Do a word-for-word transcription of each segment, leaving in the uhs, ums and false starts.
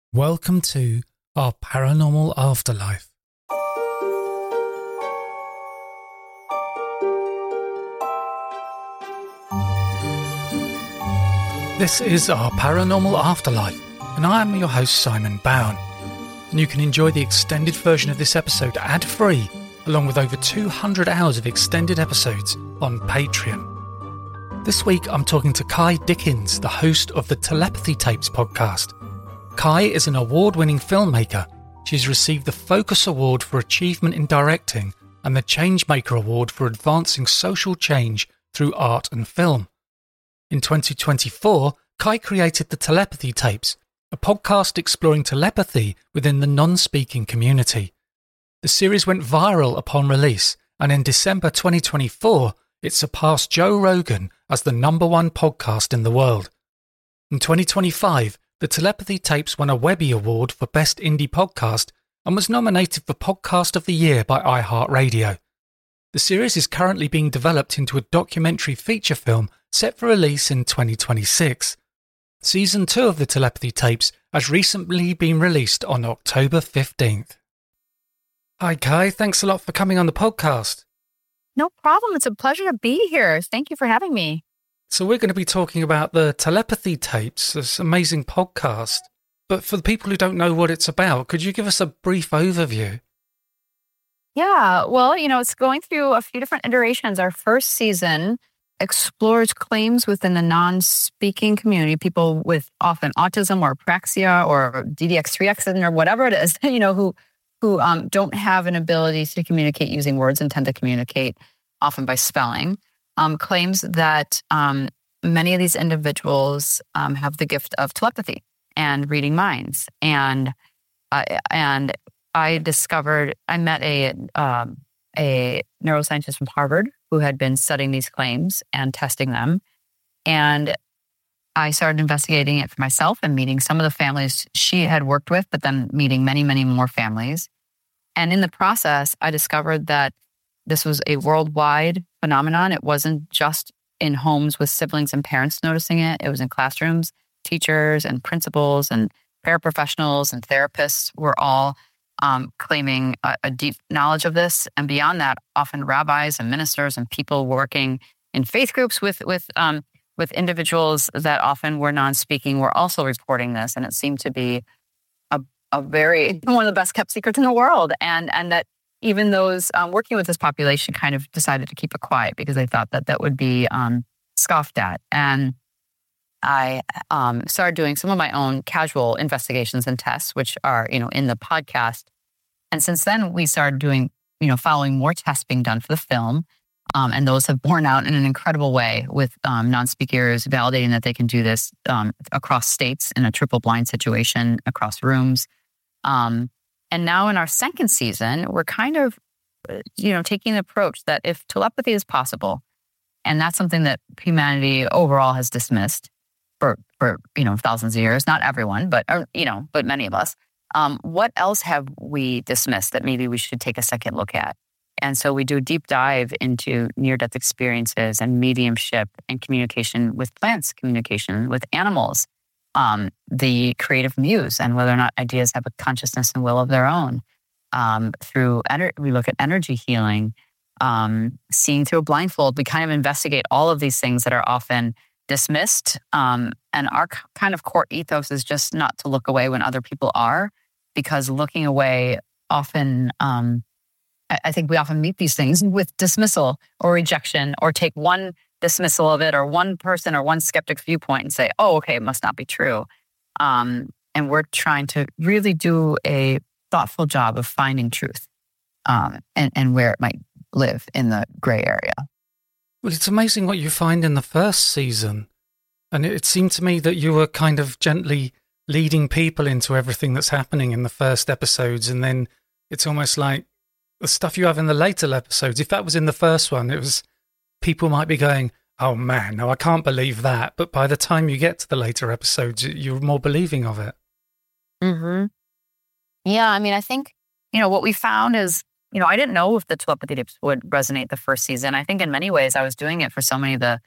Welcome to our paranormal afterlife. This is our paranormal afterlife, and I am your host Simon Bowen. And you can enjoy the extended version of this episode ad-free, along with over two hundred hours of extended episodes on Patreon. This week I'm talking to Kai Dickens, the host of the Telepathy Tapes podcast. Kai is an award-winning filmmaker. She's received the Focus Award for Achievement in Directing and the Changemaker Award for advancing social change through art and film. In twenty twenty-four, Kai created the Telepathy Tapes, a podcast exploring telepathy within the non-speaking community. The series went viral upon release, and in December twenty twenty-four, it surpassed Joe Rogan as the number one podcast in the world. In twenty twenty-five, the Telepathy Tapes won a Webby Award for Best Indie Podcast and was nominated for Podcast of the Year by iHeartRadio. The series is currently being developed into a documentary feature film set for release in twenty twenty-six. Season two of the Telepathy Tapes has recently been released on October fifteenth. Hi Kai, thanks a lot for coming on the podcast. No problem. It's a pleasure to be here. Thank you for having me. So we're going to be talking about the Telepathy Tapes, this amazing podcast. But for the people who don't know what it's about, could you give us a brief overview? Yeah, well, you know, it's going through a few different iterations. Our first season explores claims within the non-speaking community, people with often autism or apraxia or D D X three X or whatever it is, you know, who who um, don't have an ability to communicate using words and tend to communicate often by spelling, um, claims that um, many of these individuals um, have the gift of telepathy and reading minds. And uh, and I discovered, I met a um, a neuroscientist from Harvard who had been studying these claims and testing them. And I started investigating it for myself and meeting some of the families she had worked with, but then meeting many, many more families. And in the process, I discovered that this was a worldwide phenomenon. It wasn't just in homes with siblings and parents noticing it. It was in classrooms. Teachers and principals and paraprofessionals and therapists were all um, claiming a, a deep knowledge of this. And beyond that, often rabbis and ministers and people working in faith groups with with um, with individuals that often were non-speaking were also reporting this. And it seemed to be a, a very, one of the best kept secrets in the world. And, and that even those um, working with this population kind of decided to keep it quiet because they thought that that would be um, scoffed at. And I um, started doing some of my own casual investigations and tests, which are, you know, in the podcast. And since then, we started doing, you know, following more tests being done for the film. Um, and those have borne out in an incredible way with um, non-speakers validating that they can do this um, across states in a triple blind situation, across rooms. Um, and now in our second season, we're kind of, you know, taking the approach that if telepathy is possible, and that's something that humanity overall has dismissed for, for you know, thousands of years, not everyone, but, or, you know, but many of us, um, what else have we dismissed that maybe we should take a second look at? And so we do a deep dive into near-death experiences and mediumship and communication with plants, communication with animals, um, the creative muse, and whether or not ideas have a consciousness and will of their own. Um, through ener- we look at energy healing, um, seeing through a blindfold. We kind of investigate all of these things that are often dismissed. Um, and our k- kind of core ethos is just not to look away when other people are, because looking away often... Um, I think we often meet these things with dismissal or rejection, or take one dismissal of it or one person or one skeptic's viewpoint and say, oh, okay, it must not be true. Um, and we're trying to really do a thoughtful job of finding truth um, and, and where it might live in the gray area. Well, it's amazing what you find in the first season. And it, it seemed to me that you were kind of gently leading people into everything that's happening in the first episodes. And then it's almost like, the stuff you have in the later episodes, if that was in the first one, it was, people might be going, oh man, no, I can't believe that. But by the time you get to the later episodes, you're more believing of it. Mm-hmm. Yeah, I mean, I think, you know, what we found is, you know, I didn't know if the telepathy tips would resonate the first season. I think in many ways I was doing it for so many of the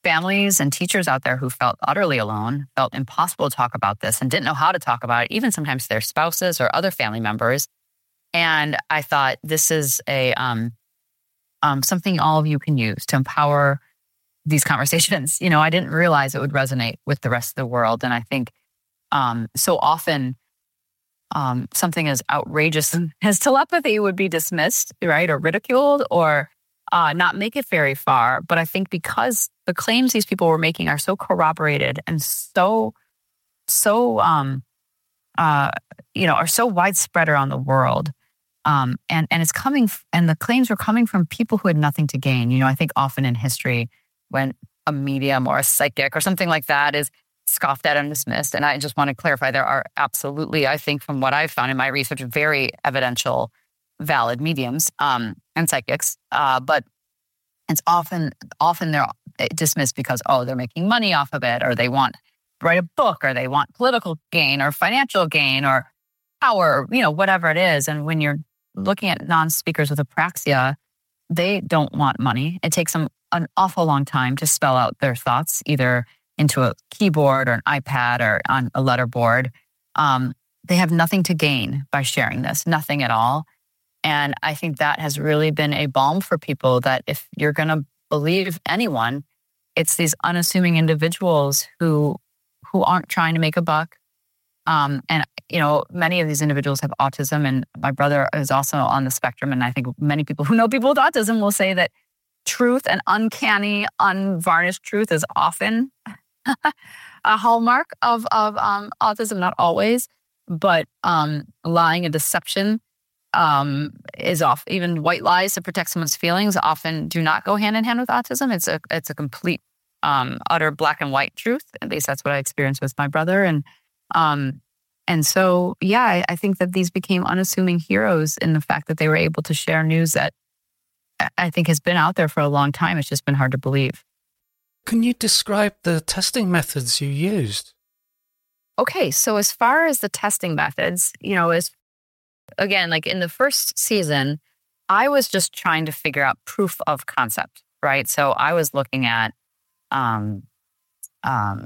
families and teachers out there who felt utterly alone, felt impossible to talk about this and didn't know how to talk about it, even sometimes their spouses or other family members. And I thought this is a um, um, something all of you can use to empower these conversations. You know, I didn't realize it would resonate with the rest of the world. And I think um, so often um, something as outrageous as telepathy would be dismissed, right, or ridiculed, or uh, not make it very far. But I think because the claims these people were making are so corroborated and so, so, um, uh, you know, are so widespread around the world. Um, and, and it's coming, and the claims were coming from people who had nothing to gain. You know, I think often in history, when a medium or a psychic or something like that is scoffed at and dismissed. And I just want to clarify, there are absolutely, I think from what I've found in my research, very evidential, valid mediums um, and psychics. Uh, but it's often, often they're dismissed because, oh, they're making money off of it, or they want to write a book, or they want political gain or financial gain or power, you know, whatever it is. And when you're looking at non-speakers with apraxia, they don't want money. It takes them an awful long time to spell out their thoughts, either into a keyboard or an iPad or on a letterboard. Um, they have nothing to gain by sharing this, nothing at all. And I think that has really been a balm for people, that if you're going to believe anyone, it's these unassuming individuals who who aren't trying to make a buck. Um, and, you know, many of these individuals have autism, and my brother is also on the spectrum. And I think many people who know people with autism will say that truth and uncanny, unvarnished truth is often a hallmark of, of um, autism, not always, but um, lying and deception um, is off. Even white lies to protect someone's feelings often do not go hand in hand with autism. It's a it's a complete, um, utter black and white truth. At least that's what I experienced with my brother. And um, and so, yeah, I, I think that these became unassuming heroes in the fact that they were able to share news that I think has been out there for a long time. It's just been hard to believe. Can you describe the testing methods you used? Okay, so as far as the testing methods, you know, as again, like in the first season, I was just trying to figure out proof of concept, right? So I was looking at, um, um,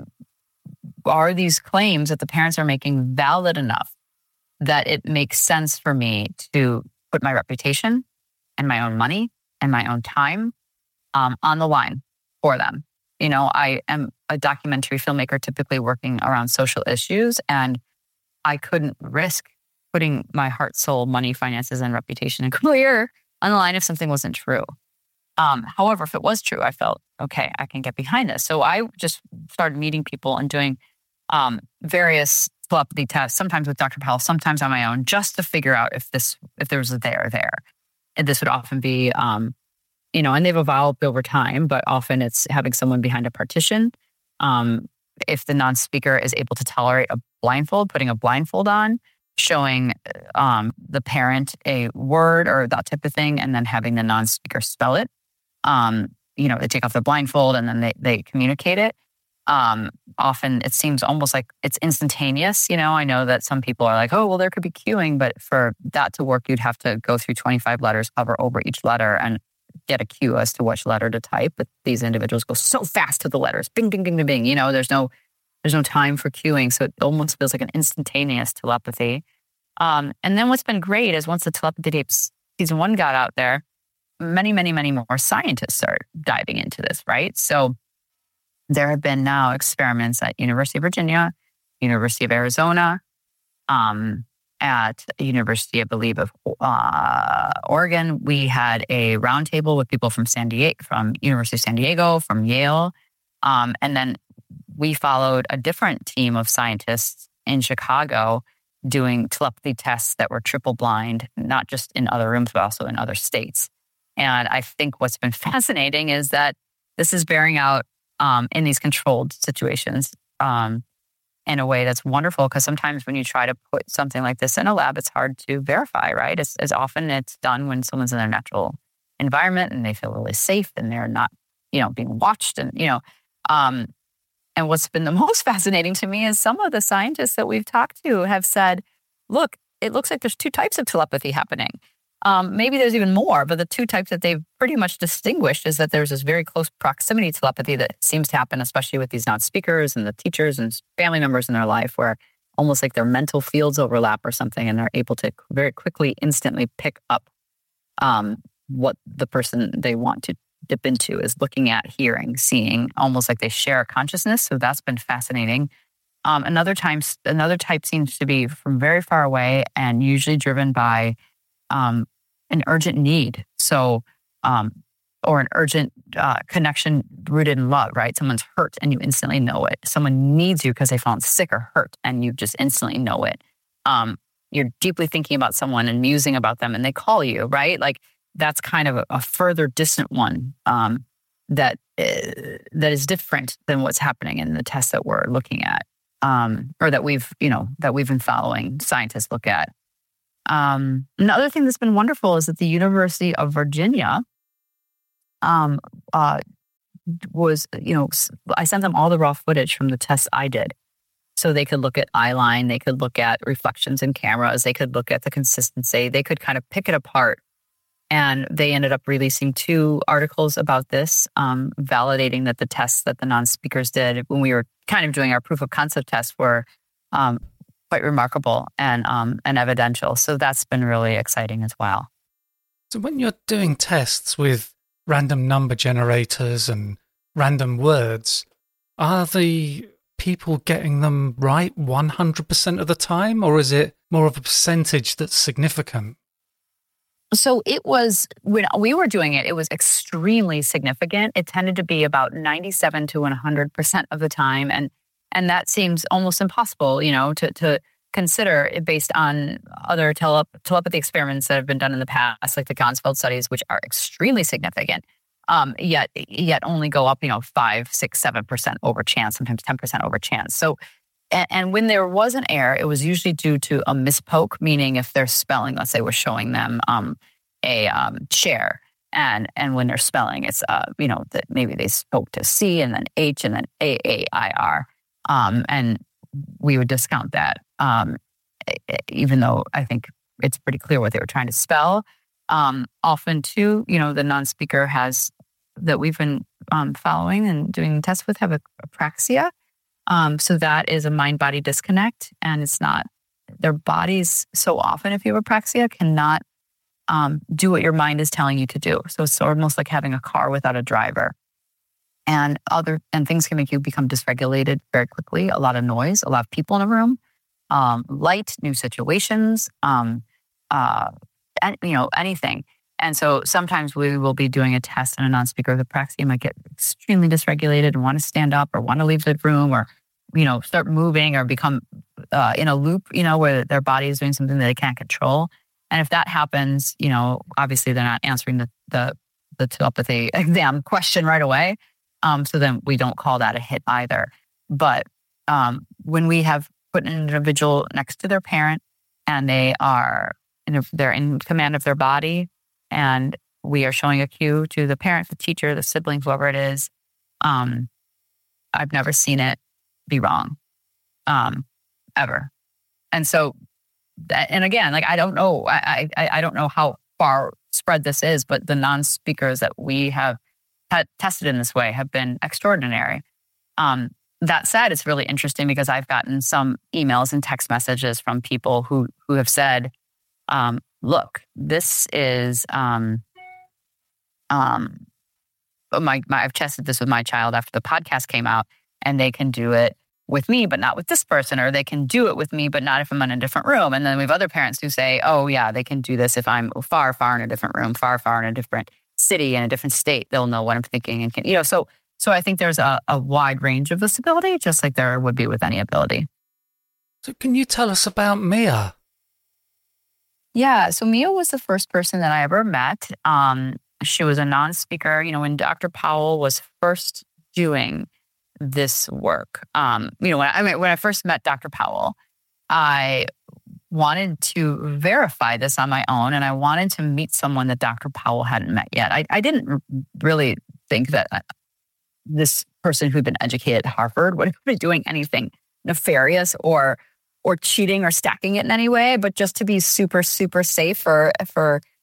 are these claims that the parents are making valid enough that it makes sense for me to put my reputation and my own money and my own time um, on the line for them? You know, I am a documentary filmmaker typically working around social issues, and I couldn't risk putting my heart, soul, money, finances, and reputation and career on the line if something wasn't true. Um, however, if it was true, I felt, okay, I can get behind this. So I just started meeting people and doing um, various telepathy tests, sometimes with Doctor Powell, sometimes on my own, just to figure out if this, if there was a there there. And this would often be, um, you know, and they've evolved over time, but often it's having someone behind a partition. Um, if the non-speaker is able to tolerate a blindfold, putting a blindfold on, showing um, the parent a word or that type of thing, and then having the non-speaker spell it. Um, you know, they take off the blindfold and then they, they communicate it. Um, often it seems almost like it's instantaneous. You know, I know that some people are like, oh, well, there could be cueing, but for that to work, you'd have to go through twenty-five letters, hover over each letter, and get a cue as to which letter to type. But these individuals go so fast to the letters, bing, bing, bing, bing, bing. You know, there's no there's no time for cueing, so it almost feels like an instantaneous telepathy. Um, and then what's been great is once the telepathy tapes season one got out there, many, many, many more scientists are diving into this, right? So there have been now experiments at University of Virginia, University of Arizona, um, at University, I believe, of uh, Oregon. We had a roundtable with people from San Diego, from University of San Diego, from Yale, um, and then we followed a different team of scientists in Chicago doing telepathy tests that were triple blind, not just in other rooms, but also in other states. And I think what's been fascinating is that this is bearing out um, in these controlled situations um, in a way that's wonderful, because sometimes when you try to put something like this in a lab, it's hard to verify, right? It's, as often it's done when someone's in their natural environment and they feel really safe and they're not, you know, being watched and, you know, um, and what's been the most fascinating to me is some of the scientists that we've talked to have said, look, it looks like there's two types of telepathy happening. Um, maybe there's even more, but the two types that they've pretty much distinguished is that there's this very close proximity telepathy that seems to happen, especially with these non-speakers and the teachers and family members in their life, where almost like their mental fields overlap or something, and they're able to very quickly, instantly pick up um, what the person they want to dip into is looking at, hearing, seeing, almost like they share a consciousness. So that's been fascinating. Um, another time, another type seems to be from very far away and usually driven by um, an urgent need. So, um, or an urgent uh, connection rooted in love, right? Someone's hurt and you instantly know it. Someone needs you because they found sick or hurt and you just instantly know it. Um, you're deeply thinking about someone and musing about them and they call you, right? Like that's kind of a, a further distant one um, that uh, that is different than what's happening in the test that we're looking at. Um, or that we've, you know, that we've been following scientists look at. Um, another thing that's been wonderful is that the University of Virginia um, uh, was, you know, I sent them all the raw footage from the tests I did. So they could look at eye line, they could look at reflections in cameras, they could look at the consistency, they could kind of pick it apart. And they ended up releasing two articles about this, um, validating that the tests that the non-speakers did when we were kind of doing our proof of concept tests were um, quite remarkable and um, and evidential. So that's been really exciting as well. So when you're doing tests with random number generators and random words, are the people getting them right one hundred percent of the time, or is it more of a percentage that's significant? So it was, when we were doing it, it was extremely significant. It tended to be about ninety-seven to one hundred percent of the time. And and that seems almost impossible, you know, to, to consider it based on other tele- telepathy experiments that have been done in the past, like the Gansfeld studies, which are extremely significant, um, yet yet only go up, you know, five, six, seven percent over chance, sometimes ten percent over chance. So And, and when there was an error, it was usually due to a mispoke, meaning if their spelling, let's say, was showing them um, a um, chair, and and when they're spelling, it's uh, you know that maybe they spoke to C and then H and then A A I R, um, and we would discount that, um, even though I think it's pretty clear what they were trying to spell. Um, often, too, you know, the non-speaker has that we've been um, following and doing tests with have a, apraxia. Um, so that is a mind-body disconnect, and it's not, their bodies so often, if you have apraxia, cannot um, do what your mind is telling you to do. So it's almost like having a car without a driver. And other and things can make you become dysregulated very quickly. A lot of noise, a lot of people in a room, um, light, new situations, um, uh, and, you know, anything. And so sometimes we will be doing a test and a non-speaker with apraxia might get extremely dysregulated and want to stand up or want to leave the room or, you know, start moving or become uh, in a loop, you know, where their body is doing something that they can't control. And if that happens, you know, obviously they're not answering the the, the telepathy exam question right away. Um, so then we don't call that a hit either. But um, when we have put an individual next to their parent and they are, in a, they're in command of their body, and we are showing a cue to the parent, the teacher, the sibling, whoever it is, um, I've never seen it be wrong, um, ever. And so, that, and again, like, I don't know, I, I, I don't know how far spread this is, but the non-speakers that we have had tested in this way have been extraordinary. Um, that said, it's really interesting because I've gotten some emails and text messages from people who who have said, um, look, this is, um, um, my, my, I've tested this with my child after the podcast came out, and they can do it with me, but not with this person, or they can do it with me, but not if I'm in a different room. And then we have other parents who say, oh yeah, they can do this if I'm far, far in a different room, far, far in a different city, in a different state. They'll know what I'm thinking. And can, you know, so, so I think there's a, a wide range of this ability, just like there would be with any ability. So can you tell us about Mia? Yeah, so Mia was the first person that I ever met. Um, she was a non-speaker. You know, when Doctor Powell was first doing this work, um, you know, when I, when I first met Doctor Powell, I wanted to verify this on my own, and I wanted to meet someone that Doctor Powell hadn't met yet. I, I didn't really think that this person who'd been educated at Harvard would be doing anything nefarious or or cheating or stacking it in any way, but just to be super, super safe for for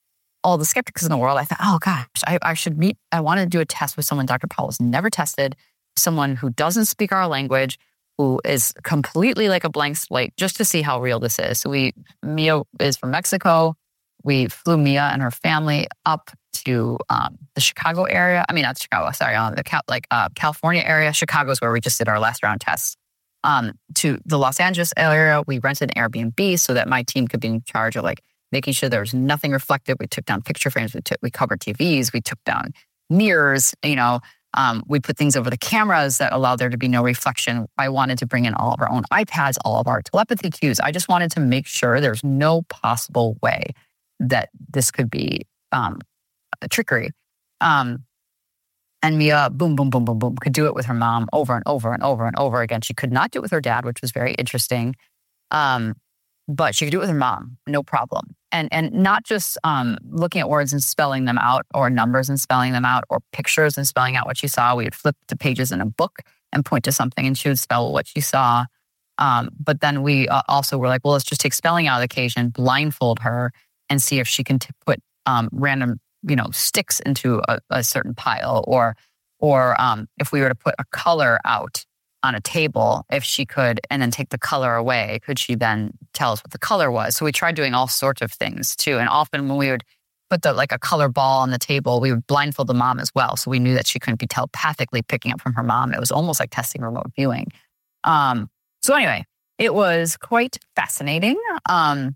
all the skeptics in the world, I thought, oh gosh, I, I should meet, I wanted to do a test with someone Doctor Powell has never tested, someone who doesn't speak our language, who is completely like a blank slate, just to see how real this is. So we, Mia is from Mexico. We flew Mia and her family up to um, the Chicago area. I mean, not Chicago, sorry, uh, the Cal- like uh, California area. Chicago is where we just did our last round test. Um, to the Los Angeles area, we rented an Airbnb so that my team could be in charge of like making sure there was nothing reflective. We took down picture frames. We took, we covered T Vs. We took down mirrors. You know, um, we put things over the cameras that allowed there to be no reflection. I wanted to bring in all of our own iPads, all of our telepathy cues. I just wanted to make sure there's no possible way that this could be um, a trickery. Um, and Mia, boom, boom, boom, boom, boom, could do it with her mom over and over and over and over again. She could not do it with her dad, which was very interesting. Um, but she could do it with her mom, no problem. And and not just um, looking at words and spelling them out, or numbers and spelling them out, or pictures and spelling out what she saw. We would flip to pages in a book and point to something, and she would spell what she saw. Um, but then we uh, also were like, well, let's just take spelling out of the occasion, blindfold her, and see if she can t- put um, random, you know, sticks into a, a certain pile, or or um, if we were to put a color out on a table, if she could, and then take the color away, could she then tell us what the color was? So we tried doing all sorts of things too. And often when we would put the like a color ball on the table, we would blindfold the mom as well. So we knew that she couldn't be telepathically picking up from her mom. It was almost like testing remote viewing. Um, so anyway, it was quite fascinating. Um,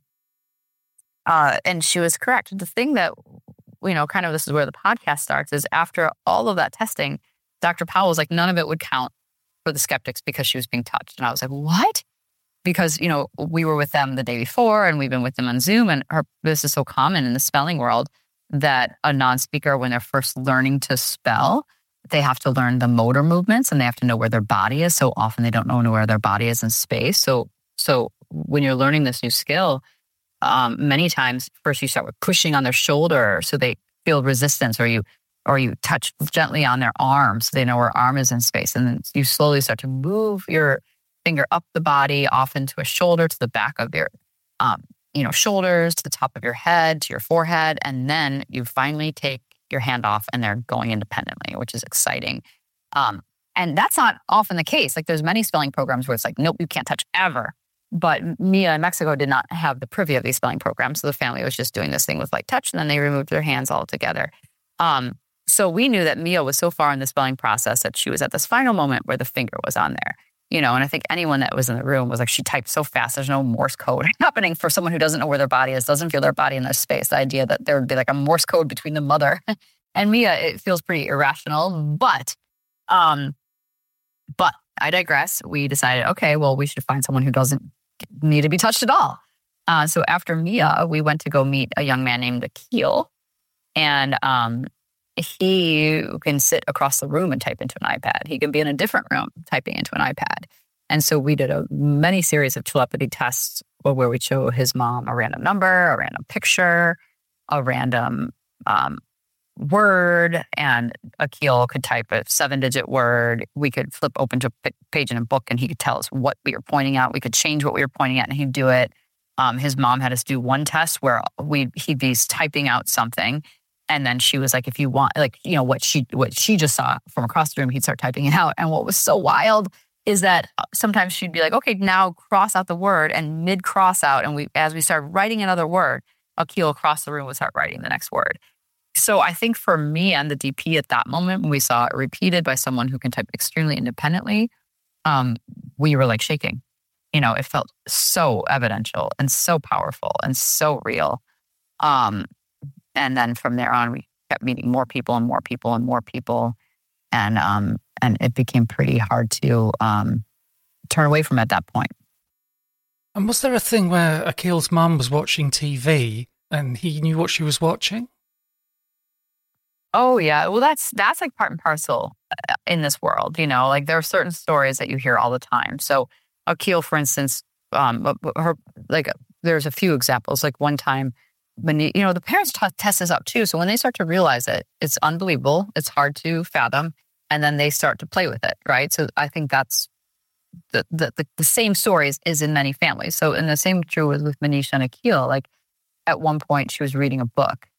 uh, and she was correct. The thing that, you know, kind of this is where the podcast starts, is after all of that testing, Doctor Powell was like, none of it would count for the skeptics because she was being touched. And I was like, what? Because, you know, we were with them the day before and we've been with them on Zoom, and her, this is so common in the spelling world that a non-speaker, when they're first learning to spell, they have to learn the motor movements and they have to know where their body is. So often they don't know where their body is in space. So, so when you're learning this new skill, um, many times first you start with pushing on their shoulder so they feel resistance, or you or you touch gently on their arm so they know where arm is in space. And then you slowly start to move your finger up the body, often to a shoulder, to the back of your um, you know, shoulders, to the top of your head, to your forehead. And then you finally take your hand off and they're going independently, which is exciting. Um, and that's not often the case. Like there's many spelling programs where it's like, nope, you can't touch ever. But Mia in Mexico did not have the privy of these spelling programs. So the family was just doing this thing with like touch, and then they removed their hands altogether. Um, So we knew that Mia was so far in the spelling process that she was at this final moment where the finger was on there, you know, and I think anyone that was in the room was like, she typed so fast, there's no Morse code happening for someone who doesn't know where their body is, doesn't feel their body in their space. The idea that there would be like a Morse code between the mother and Mia, it feels pretty irrational, but, um, but I digress. We decided, okay, well, we should find someone who doesn't need to be touched at all. Uh, so after Mia, we went to go meet a young man named Akil, and, um, he can sit across the room and type into an iPad. He can be in a different room typing into an iPad. And so we did a many series of telepathy tests where we show his mom a random number, a random picture, a random um, word, and Akil could type a seven-digit word. We could flip open to a page in a book and he could tell us what we were pointing at. We could change what we were pointing at and he'd do it. Um, his mom had us do one test where we he'd be typing out something. And then she was like, if you want, like, you know, what she what she just saw from across the room, he'd start typing it out. And what was so wild is that sometimes she'd be like, okay, now cross out the word. And mid cross out, and we as we started writing another word, Akil across the room would start writing the next word. So I think for me and the D P at that moment, when we saw it repeated by someone who can type extremely independently, um, we were like shaking. You know, it felt so evidential and so powerful and so real. Um, And then from there on, we kept meeting more people and more people and more people. And um, and it became pretty hard to um, turn away from at that point. And was there a thing where Akil's mum was watching T V and he knew what she was watching? Oh, yeah. Well, that's that's like part and parcel in this world. You know, like there are certain stories that you hear all the time. So Akil, for instance, um, her like there's a few examples. Like one time, when you, you know, the parents t- test this out too. So when they start to realize it, it's unbelievable. It's hard to fathom. And then they start to play with it, right? So I think that's the the, the, the same stories is in many families. So and the same true was with Manisha and Akil. Like at one point she was reading a book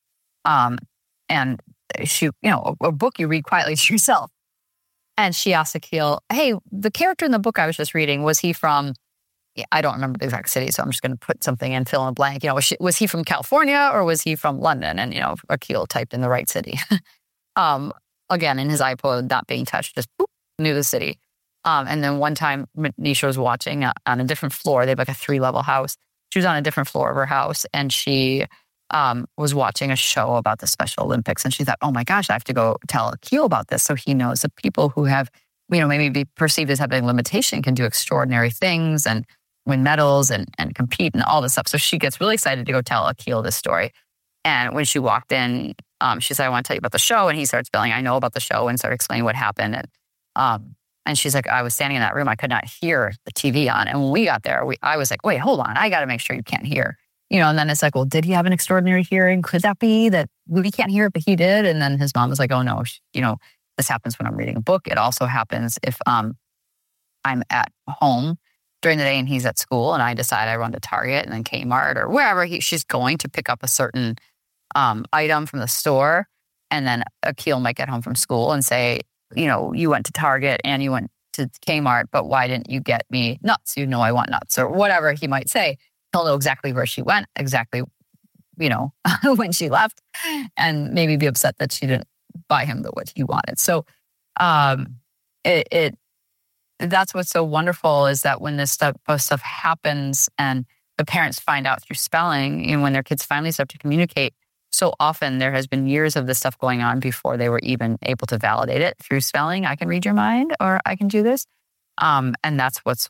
Um, and she, you know, a, a book you read quietly to yourself. And she asked Akil, hey, the character in the book I was just reading, was he from, I don't remember the exact city, so I'm just going to put something in, fill in a blank. You know, was, she, was he from California or was he from London? And, you know, Akil typed in the right city. um, again, in his iPod not being touched, just boop, knew the city. Um, and then one time, Nisha was watching uh, on a different floor. They have like a three-level house. She was on a different floor of her house, and she um, was watching a show about the Special Olympics. And she thought, oh my gosh, I have to go tell Akil about this so he knows that people who have, you know, maybe be perceived as having limitation can do extraordinary things and win medals and, and compete and all this stuff. So she gets really excited to go tell Akil this story. And when she walked in, um, she said, I want to tell you about the show. And he started spelling, I know about the show, and started explaining what happened. And um, and she's like, I was standing in that room. I could not hear the T V on. And when we got there, we, I was like, wait, hold on. I got to make sure you can't hear. You know, and then it's like, well, did he have an extraordinary hearing? Could that be that we can't hear it, but he did? And then his mom was like, oh no, you know, this happens when I'm reading a book. It also happens if um, I'm at home during the day and he's at school and I decide I run to Target and then Kmart or wherever he, she's going to pick up a certain um, item from the store. And then Akil might get home from school and say, you know, you went to Target and you went to Kmart, but why didn't you get me nuts? You know, I want nuts or whatever he might say. He'll know exactly where she went, exactly, you know, when she left, and maybe be upset that she didn't buy him the what he wanted. So um, it, it that's what's so wonderful is that when this stuff, stuff happens and the parents find out through spelling, and when their kids finally start to communicate, so often there has been years of this stuff going on before they were even able to validate it through spelling. I can read your mind, or I can do this. Um, and that's what's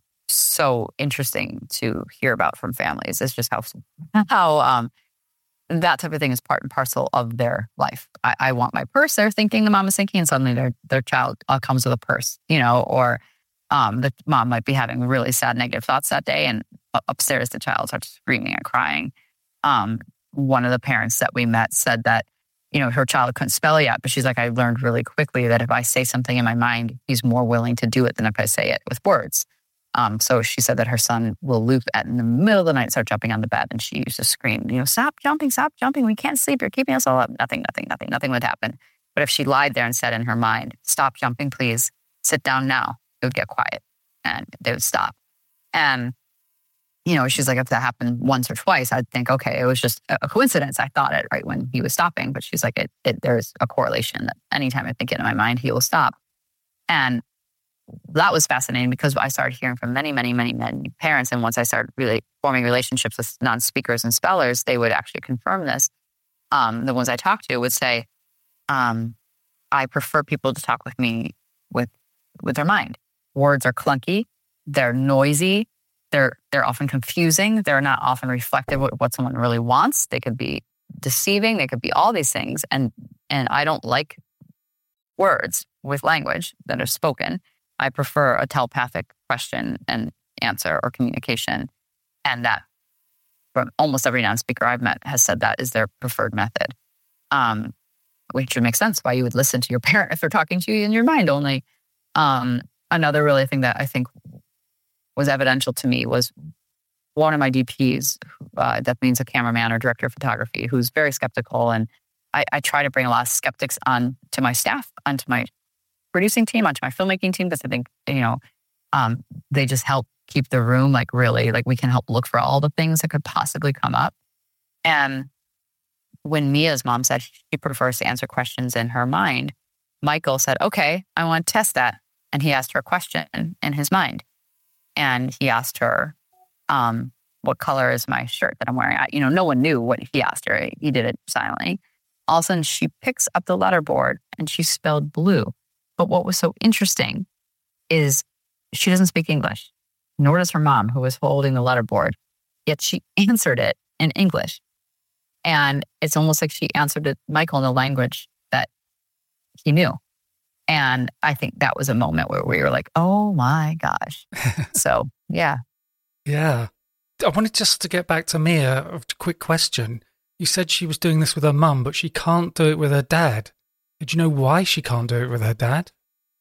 so interesting to hear about from families. It's just how, how um, that type of thing is part and parcel of their life. I, I want my purse. They're thinking the mom is thinking, and suddenly their their child uh, comes with a purse, you know, or um, the mom might be having really sad negative thoughts that day, and upstairs the child starts screaming and crying. Um, one of the parents that we met said that, you know, her child couldn't spell yet, but she's like, I learned really quickly that if I say something in my mind, he's more willing to do it than if I say it with words. Um, so she said that her son will loop at in the middle of the night, start jumping on the bed, and she used to scream, you know, stop jumping, stop jumping. We can't sleep. You're keeping us all up. Nothing, nothing, nothing, nothing would happen. But if she lied there and said in her mind, stop jumping, please, sit down now, it would get quiet and they would stop. And, you know, she's like, if that happened once or twice, I'd think, okay, it was just a coincidence. I thought it right when he was stopping. But she's like, it, it, there's a correlation that anytime I think it in my mind, he will stop. And that was fascinating because I started hearing from many, many, many, many parents. And once I started really forming relationships with non-speakers and spellers, they would actually confirm this. Um, the ones I talked to would say, um, I prefer people to talk with me with with their mind. Words are clunky. They're noisy. They're they're often confusing. They're not often reflective of what someone really wants. They could be deceiving. They could be all these things. And and I don't like words with language that are spoken. I prefer a telepathic question and answer or communication. And that, from almost every non-speaker I've met, has said that is their preferred method. Um, which would make sense why you would listen to your parent if they're talking to you in your mind only. Um, another really thing that I think was evidential to me was one of my D Ps, uh, that means a cameraman or director of photography, who's very skeptical. And I, I try to bring a lot of skeptics on to my staff, onto my producing team, onto my filmmaking team, because I think, you know, um, they just help keep the room like really, like we can help look for all the things that could possibly come up. And when Mia's mom said she prefers to answer questions in her mind, Michael said, okay, I want to test that. And he asked her a question in his mind. And he asked her, um, what color is my shirt that I'm wearing? I, you know, no one knew what he asked her. He did it silently. All of a sudden, she picks up the letterboard and she spelled blue. But what was so interesting is she doesn't speak English, nor does her mom, who was holding the letterboard. Yet she answered it in English. And it's almost like she answered it, Michael, in the language that he knew. And I think that was a moment where we were like, oh my gosh. So, yeah. Yeah. I wanted just to get back to Mia, a quick question. You said she was doing this with her mum, but she can't do it with her dad. Did you know why she can't do it with her dad?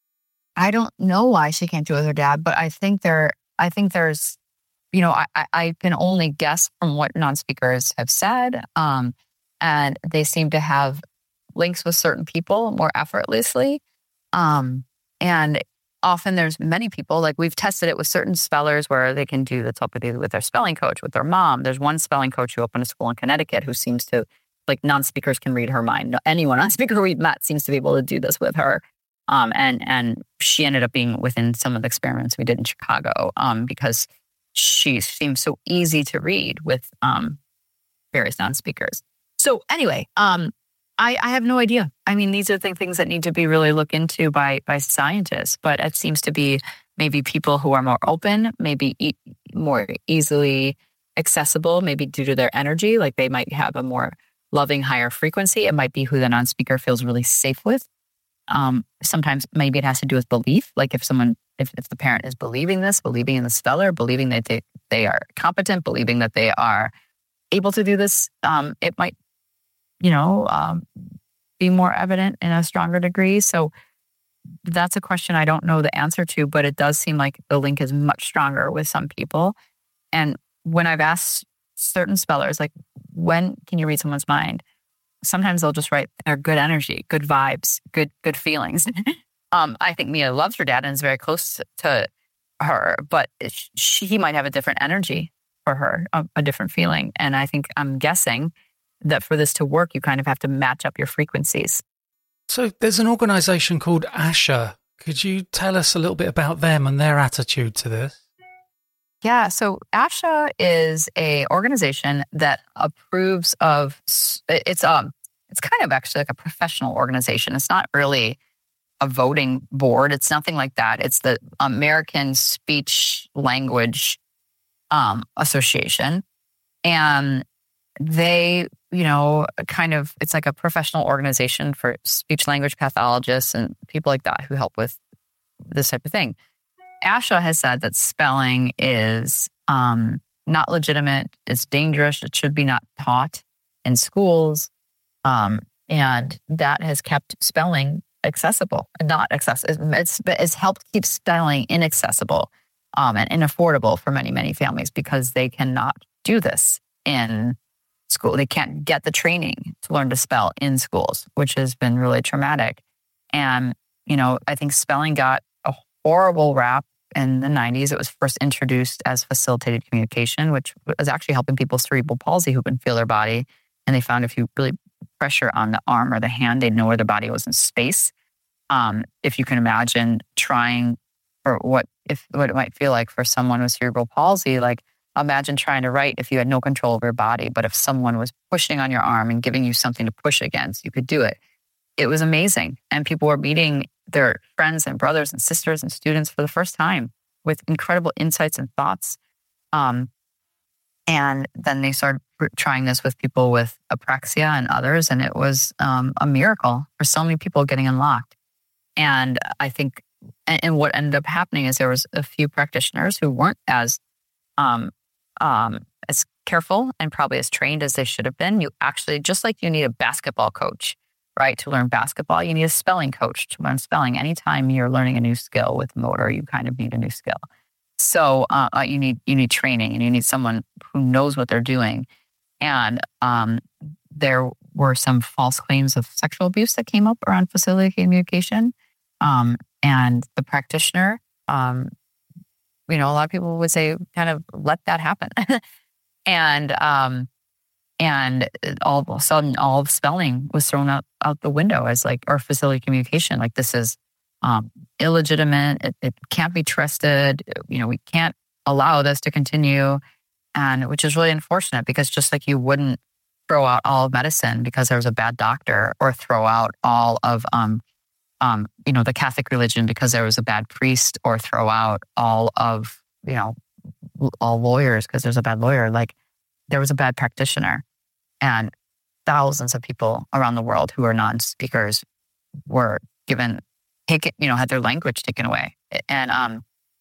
I don't know why she can't do it with her dad, but I think there, I think there's, you know, I, I can only guess from what non-speakers have said. Um, and they seem to have links with certain people more effortlessly. Um, and often there's many people, like we've tested it with certain spellers where they can do the telepathy with their spelling coach, with their mom. There's one spelling coach who opened a school in Connecticut who seems to, like non-speakers can read her mind. Anyone non-speaker we've met seems to be able to do this with her. Um, and and she ended up being within some of the experiments we did in Chicago um, because she seems so easy to read with um, various non-speakers. So anyway, um, I, I have no idea. I mean, these are the things that need to be really looked into by by scientists, but it seems to be maybe people who are more open, maybe e- more easily accessible, maybe due to their energy, like they might have a more loving, higher frequency. It might be who the non-speaker feels really safe with. Um, sometimes maybe it has to do with belief. Like if someone, if, if the parent is believing this, believing in the speller, believing that they, they are competent, believing that they are able to do this, um, it might, you know, um, be more evident in a stronger degree. So that's a question I don't know the answer to, but it does seem like the link is much stronger with some people. And when I've asked certain spellers, like, when can you read someone's mind? Sometimes they'll just write their good energy, good vibes, good good feelings. um, I think Mia loves her dad and is very close to her, but she, he might have a different energy for her, a, a different feeling. And I think I'm guessing that for this to work, you kind of have to match up your frequencies. So there's an organization called ASHA. Could you tell us a little bit about them and their attitude to this? Yeah, so ASHA is a organization that approves of, it's um it's kind of actually like a professional organization. It's not really a voting board. It's nothing like that. It's the American Speech Language um, Association. And they, you know, kind of, it's like a professional organization for speech language pathologists and people like that who help with this type of thing. ASHA has said that spelling is um, not legitimate, it's dangerous, it should be not taught in schools, um, and that has kept spelling accessible, not accessible. It's, it's helped keep spelling inaccessible um, and inaffordable for many, many families because they cannot do this in school. They can't get the training to learn to spell in schools, which has been really traumatic. And, you know, I think spelling got a horrible rap in the nineties. It was first introduced as facilitated communication, which was actually helping people with cerebral palsy who can feel their body. And they found if you really pressure on the arm or the hand, they'd know where their body was in space. Um, if you can imagine trying, or what if what it might feel like for someone with cerebral palsy, like imagine trying to write if you had no control over your body, but if someone was pushing on your arm and giving you something to push against, you could do it. It was amazing. And people were meeting their friends and brothers and sisters and students for the first time with incredible insights and thoughts. Um, and then they started trying this with people with apraxia and others. And it was um, a miracle for so many people getting unlocked. And I think, and what ended up happening is there was a few practitioners who weren't as um, um, as careful and probably as trained as they should have been. You actually, just like you need a basketball coach, right, to learn basketball, you need a spelling coach to learn spelling. Anytime you're learning a new skill with motor, you kind of need a new skill. So uh, you need you need training, and you need someone who knows what they're doing. And um, there were some false claims of sexual abuse that came up around facilitated communication. Um, and the practitioner, um, you know, a lot of people would say, kind of let that happen. and um, and all of a sudden, all of spelling was thrown out, out the window as like, or facilitated communication. Like, this is um, illegitimate. It, it can't be trusted. You know, we can't allow this to continue. And which is really unfortunate, because just like you wouldn't throw out all of medicine because there was a bad doctor, or throw out all of, um, um, you know, the Catholic religion because there was a bad priest, or throw out all of, you know, all lawyers because there's a bad lawyer. Like, there was a bad practitioner, and thousands of people around the world who are non-speakers were given, taken, you know, had their language taken away. And, um,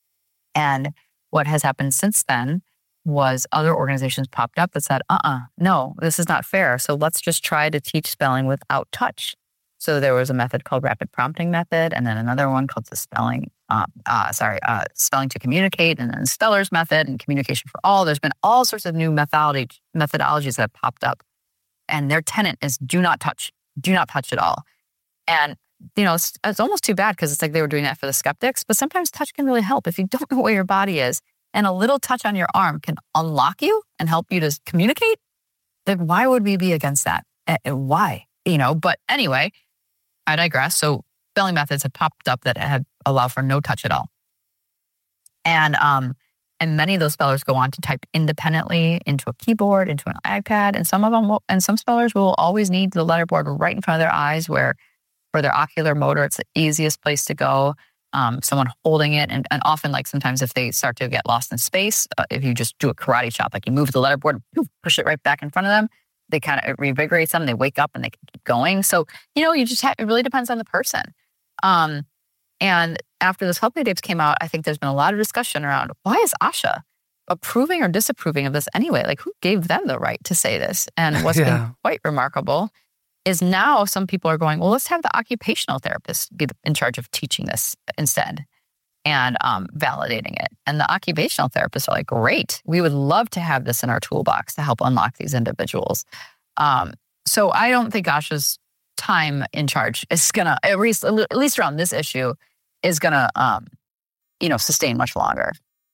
and what has happened since then was other organizations popped up that said, uh-uh, no, this is not fair. So let's just try to teach spelling without touch. So there was a method called rapid prompting method, and then another one called the spelling, uh, uh, sorry, uh, spelling to communicate, and then Speller's method and communication for all. There's been all sorts of new methodology, methodologies that have popped up. and their tenet is do not touch, do not touch at all. And, you know, it's, it's almost too bad because it's like they were doing that for the skeptics, but sometimes touch can really help. If you don't know where your body is and a little touch on your arm can unlock you and help you to communicate, then why would we be against that? And why? You know, but anyway, I digress. So spelling methods have popped up that have allow for no touch at all. And, um, and many of those spellers go on to type independently into a keyboard, into an iPad, and some of them will, and some spellers will always need the letterboard right in front of their eyes, where for their ocular motor, it's the easiest place to go. Um, someone holding it, and, and often, like sometimes if they start to get lost in space, uh, if you just do a karate chop, like you move the letterboard, poof, push it right back in front of them, they kind of revigorates them. They wake up and they can keep going. So you know, you just have, it really depends on the person. Um, and after this Help Me Tapes came out, I think there's been a lot of discussion around why is ASHA approving or disapproving of this anyway? Like, who gave them the right to say this? And what's yeah. been quite remarkable is now some people are going, well, let's have the occupational therapist be in charge of teaching this instead and um, validating it. And the occupational therapists are like, great, we would love to have this in our toolbox to help unlock these individuals. Um, so I don't think ASHA's time in charge is gonna, at least, at least around this issue, is gonna, um, you know, sustain much longer.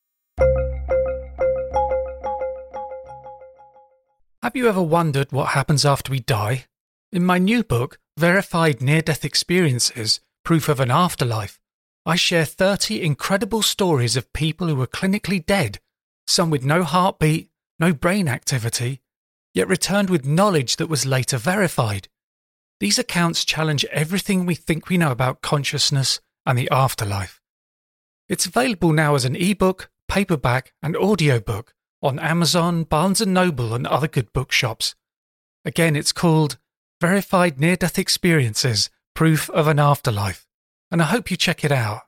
Have you ever wondered what happens after we die? In my new book, Verified Near-Death Experiences, Proof of an Afterlife, I share thirty incredible stories of people who were clinically dead, some with no heartbeat, no brain activity, yet returned with knowledge that was later verified. These accounts challenge everything we think we know about consciousness and the afterlife. It's available now as an ebook, paperback, and audiobook on Amazon, Barnes and Noble, and other good bookshops. Again, it's called Verified Near-Death Experiences, Proof of an Afterlife, and I hope you check it out.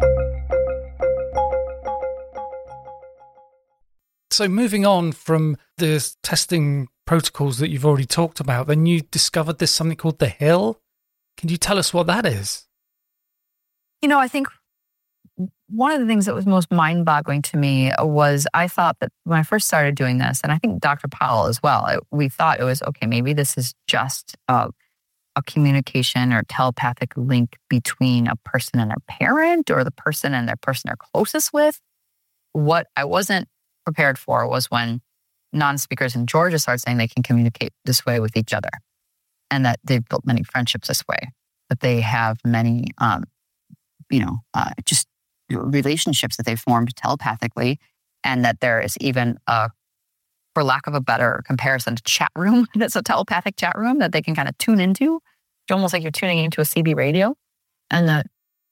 So moving on from the testing protocols that you've already talked about, then you discovered this something called the Hill. Can you tell us what that is? You know, I think one of the things that was most mind-boggling to me was I thought that when I first started doing this, and I think Doctor Powell as well, it, we thought it was, okay, maybe this is just a, a communication or telepathic link between a person and their parent, or the person and their person they're closest with. What I wasn't prepared for was when non-speakers in Georgia started saying they can communicate this way with each other, and that they've built many friendships this way, that they have many, um, you know, uh, just relationships that they've formed telepathically, and that there is even a, for lack of a better comparison, a chat room that's a telepathic chat room that they can kind of tune into. It's almost like you're tuning into a C B radio. And that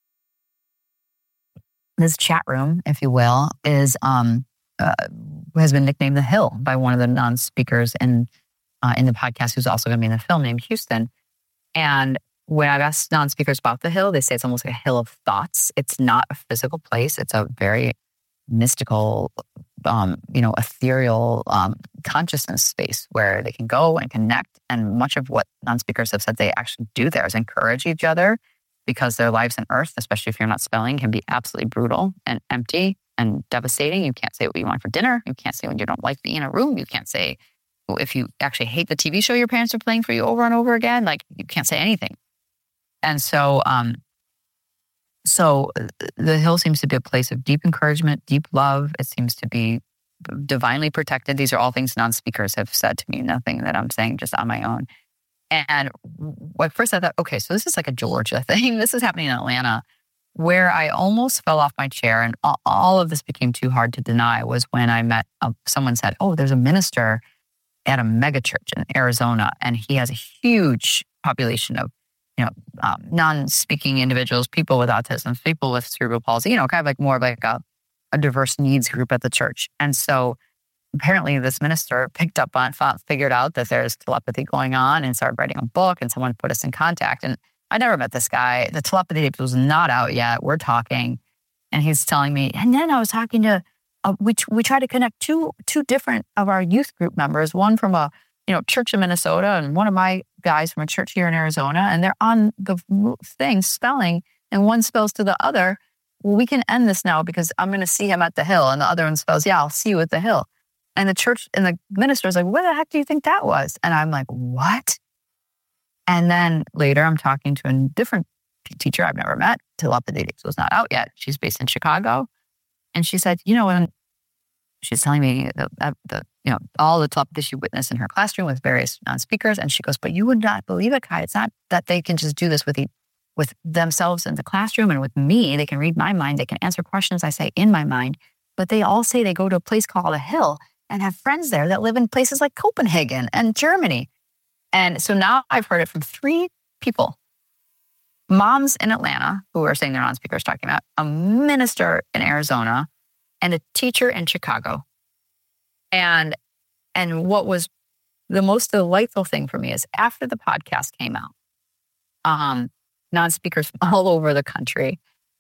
this chat room, if you will, is um, uh, has been nicknamed the Hill by one of the non-speakers in uh, in the podcast, who's also going to be in the film, named Houston. And when I've asked non-speakers about the Hill, they say it's almost like a hill of thoughts. It's not a physical place. It's a very mystical, um, you know, ethereal um, consciousness space where they can go and connect. And much of what non-speakers have said they actually do there is encourage each other, because their lives on Earth, especially if you're not spelling, can be absolutely brutal and empty and devastating. You can't say what you want for dinner. You can't say when you don't like being in a room. You can't say if you actually hate the T V show your parents are playing for you over and over again. Like, you can't say anything. And so, um, so the Hill seems to be a place of deep encouragement, deep love. It seems to be divinely protected. These are all things non-speakers have said to me, nothing that I'm saying just on my own. And at first I thought, okay, so this is like a Georgia thing. This is happening in Atlanta, where I almost fell off my chair, and all of this became too hard to deny was when I met, uh, someone said, oh, there's a minister at a megachurch in Arizona, and he has a huge population of you know, um, non-speaking individuals, people with autism, people with cerebral palsy, you know, kind of like more of like a, a diverse needs group at the church. And so apparently this minister picked up on, found, figured out that there's telepathy going on, and started writing a book, and someone put us in contact. And I never met this guy. The telepathy tape was not out yet. We're talking, and he's telling me, and then I was talking to, uh, we, we tried to connect two, two different of our youth group members, one from a, you know, church in Minnesota, and one of my guys from a church here in Arizona, and they're on the thing spelling, and one spells to the other, well, we can end this now because I'm going to see him at the Hill. And the other one spells, yeah, I'll see you at the Hill. And the church and the minister's like, what the heck do you think that was? And I'm like, what? And then later I'm talking to a different teacher I've never met. Telepathy was not out yet. She's based in Chicago. And she said, you know, when she's telling me the, the you know, all the telepathy she witnessed in her classroom with various non-speakers. And she goes, but you would not believe it, Kai. It's not that they can just do this with, e- with themselves in the classroom and with me. They can read my mind. They can answer questions I say in my mind. But they all say they go to a place called a hill and have friends there that live in places like Copenhagen and Germany. And so now I've heard it from three people. Moms in Atlanta who are saying they're non-speakers talking about, a minister in Arizona, and a teacher in Chicago. And and what was the most delightful thing for me is after the podcast came out, um, non-speakers from all over the country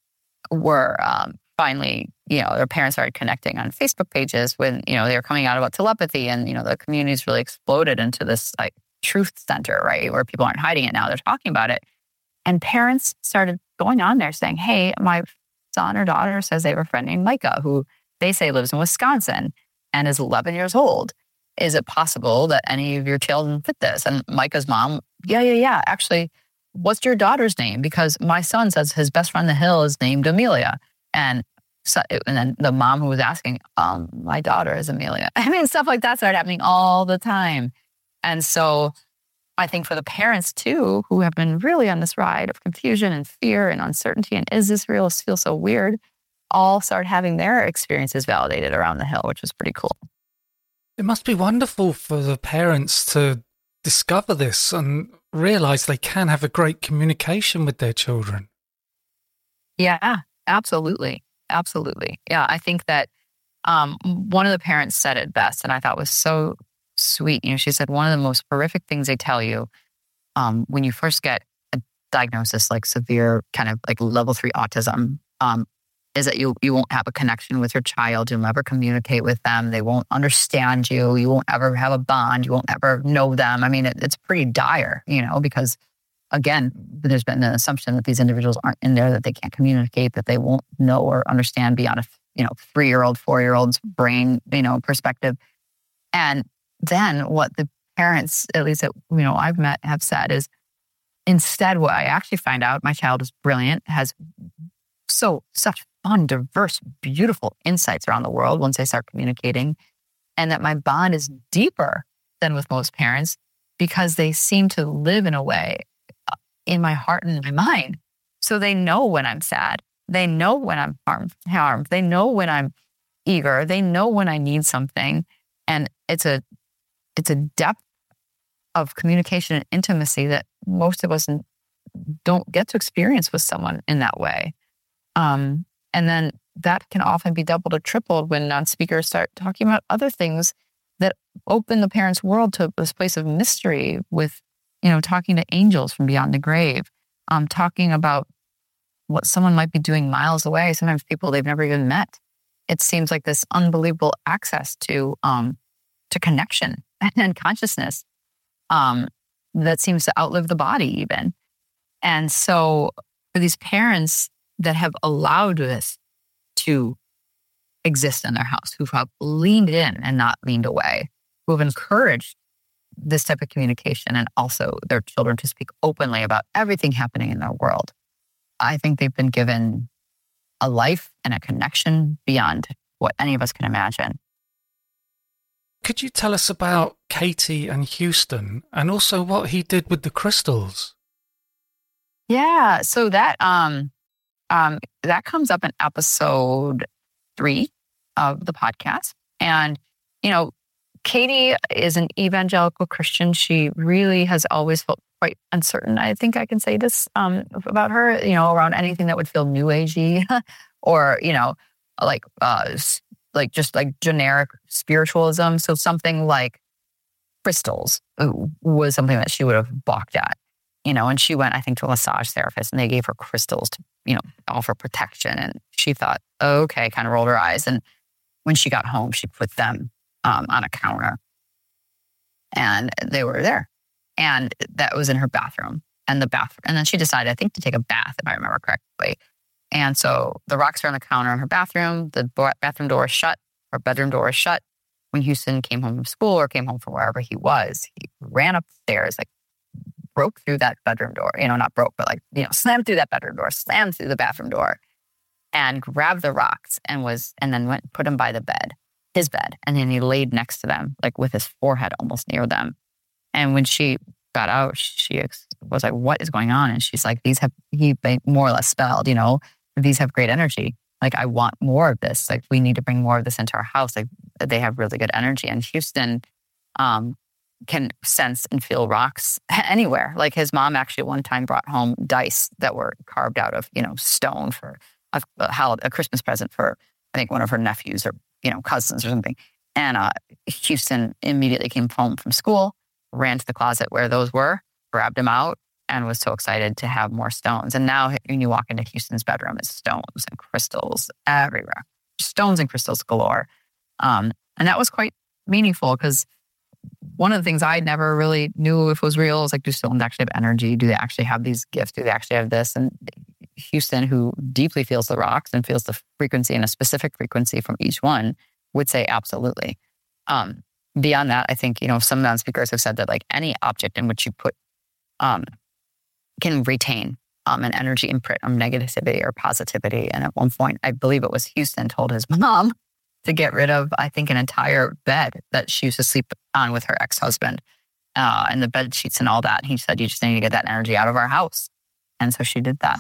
were um, finally, you know, their parents started connecting on Facebook pages when, you know, they were coming out about telepathy, and, you know, the community's really exploded into this like truth center, right? Where people aren't hiding it now, they're talking about it. And parents started going on there saying, hey, my son or daughter says they have a friend named Micah who they say lives in Wisconsin and is eleven years old. Is it possible that any of your children fit this? And Micah's mom, yeah, yeah, yeah. Actually, what's your daughter's name? Because my son says his best friend on the hill is named Amelia. And so, and then the mom who was asking, um, my daughter is Amelia. I mean, stuff like that started happening all the time. And so I think for the parents too, who have been really on this ride of confusion and fear and uncertainty, and is this real? It feels so weird. All start having their experiences validated around the hill, which was pretty cool. It must be wonderful for the parents to discover this and realize they can have a great communication with their children. Yeah, absolutely. Absolutely. Yeah, I think that um, one of the parents said it best, and I thought was so sweet. You know, she said one of the most horrific things they tell you um, when you first get a diagnosis like severe kind of like level three autism um, is that you you won't have a connection with your child. You'll never communicate with them. They won't understand you. You won't ever have a bond. You won't ever know them. I mean, it, it's pretty dire, you know, because again, there's been an assumption that these individuals aren't in there, that they can't communicate, that they won't know or understand beyond a you know three-year-old, four-year-old's brain, you know, perspective. And then what the parents, at least that you know I've met, have said is instead, what I actually find out, my child is brilliant, has so such fun, diverse, beautiful insights around the world once they start communicating, and that my bond is deeper than with most parents because they seem to live in a way in my heart and in my mind. So they know when I'm sad. They know when I'm harmed, harmed. They know when I'm eager. They know when I need something. And it's a it's a depth of communication and intimacy that most of us don't get to experience with someone in that way. Um, and then that can often be doubled or tripled when non-speakers start talking about other things that open the parent's world to this place of mystery with, you know, talking to angels from beyond the grave, um, talking about what someone might be doing miles away, sometimes people they've never even met. It seems like this unbelievable access to um, to connection and consciousness um, that seems to outlive the body even. And so for these parents that have allowed this to exist in their house, who have leaned in and not leaned away, who have encouraged this type of communication and also their children to speak openly about everything happening in their world, I think they've been given a life and a connection beyond what any of us can imagine. Could you tell us about Katie and Houston and also what he did with the crystals? Yeah, so that um, um, that comes up in episode three of the podcast. And, you know, Katie is an evangelical Christian. She really has always felt quite uncertain. I think I can say this um, about her, you know, around anything that would feel new agey or, you know, like uh, like just like generic spiritualism. So something like crystals was something that she would have balked at, you know, and she went, I think, to a massage therapist and they gave her crystals to, you know, offer protection. And she thought, oh, okay, kind of rolled her eyes. And when she got home, she put them um, on a counter and they were there. And that was in her bathroom and the bathroom. And then she decided, I think, to take a bath, if I remember correctly. And so the rocks are on the counter in her bathroom. The bathroom door is shut. Her bedroom door is shut. when Houston came home from school or came home from wherever he was, he ran upstairs, like broke through that bedroom door, you know, not broke, but like, you know, slammed through that bedroom door, slammed through the bathroom door and grabbed the rocks and was, and then went, put him by the bed, his bed. And then he laid next to them, like with his forehead almost near them. And when she got out, she ex- was like, what is going on? And she's like, these have, he more or less spelled, you know, these have great energy. Like, I want more of this. Like, we need to bring more of this into our house. Like, they have really good energy. And Houston um, can sense and feel rocks anywhere. Like, his mom actually one time brought home dice that were carved out of, you know, stone for a, a, a Christmas present for, I think, one of her nephews or, you know, cousins or something. And uh, Houston immediately came home from school, ran to the closet where those were, grabbed them out, and was so excited to have more stones. And now when you walk into Houston's bedroom, it's stones and crystals everywhere. Stones and crystals galore. Um, and that was quite meaningful because one of the things I never really knew if it was real is like, do stones actually have energy? Do they actually have these gifts? Do they actually have this? And Houston, who deeply feels the rocks and feels the frequency and a specific frequency from each one, would say absolutely. Um, beyond that, I think, you know, some non-speakers have said that like any object in which you put um, can retain um, an energy imprint of negativity or positivity. And at one point, I believe it was Houston told his mom to get rid of, I think, an entire bed that she used to sleep on with her ex-husband uh, and the bed sheets and all that. And he said, you just need to get that energy out of our house. And so she did that.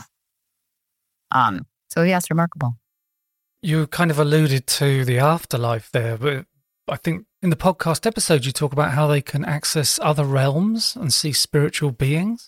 Um, so yeah, it's remarkable. You kind of alluded to the afterlife there, but I think in the podcast episode, you talk about how they can access other realms and see spiritual beings.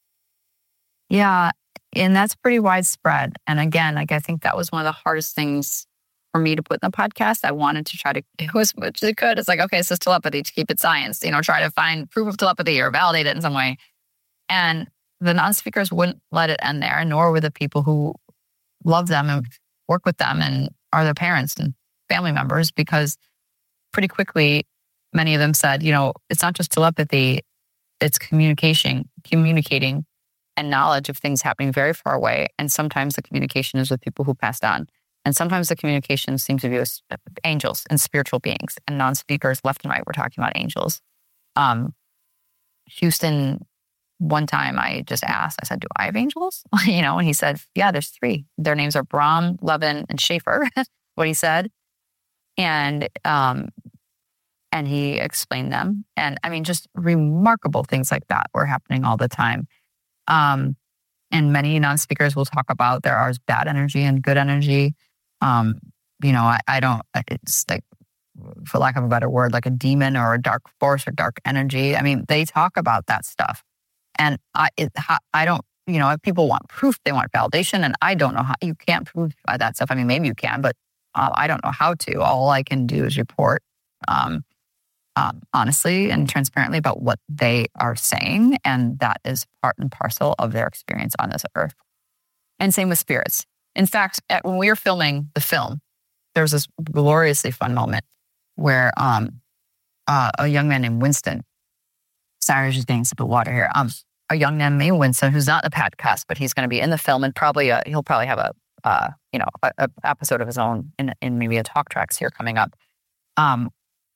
Yeah, and that's pretty widespread. And again, like I think that was one of the hardest things for me to put in the podcast. I wanted to try to, it was much as it could. It's like, okay, so it's telepathy, to keep it science, you know, try to find proof of telepathy or validate it in some way. And the non-speakers wouldn't let it end there, nor were the people who love them and work with them and are their parents and family members, because pretty quickly, many of them said, you know, it's not just telepathy, it's communication, communicating and knowledge of things happening very far away. And sometimes the communication is with people who passed on. And sometimes the communication seems to be with angels and spiritual beings, and non-speakers left and right were talking about angels. Um, Houston, one time I just asked, I said, do I have angels? You know, and he said, yeah, there's three. Their names are Brahm, Levin, and Schaefer, what he said. And, um, and he explained them. And I mean, just remarkable things like that were happening all the time. Um, and many non-speakers will talk about there are bad energy and good energy. Um, you know, I, I don't, it's like, for lack of a better word, like a demon or a dark force or dark energy. I mean, they talk about that stuff. And I, it, I don't, you know, if people want proof, they want validation. And I don't know how, you can't prove that stuff. I mean, maybe you can, but uh, I don't know how to. All I can do is report, um, um, honestly and transparently about what they are saying. And that is part and parcel of their experience on this earth. And same with spirits. In fact, at, when we were filming the film, there was this gloriously fun moment where um, uh, a young man named Winston, sorry, I was just getting a sip of water here. Um, a young man named Winston, who's not in the podcast, but he's going to be in the film, and probably a, he'll probably have a uh, you know a, a episode of his own in, in maybe a talk tracks here coming up. Um,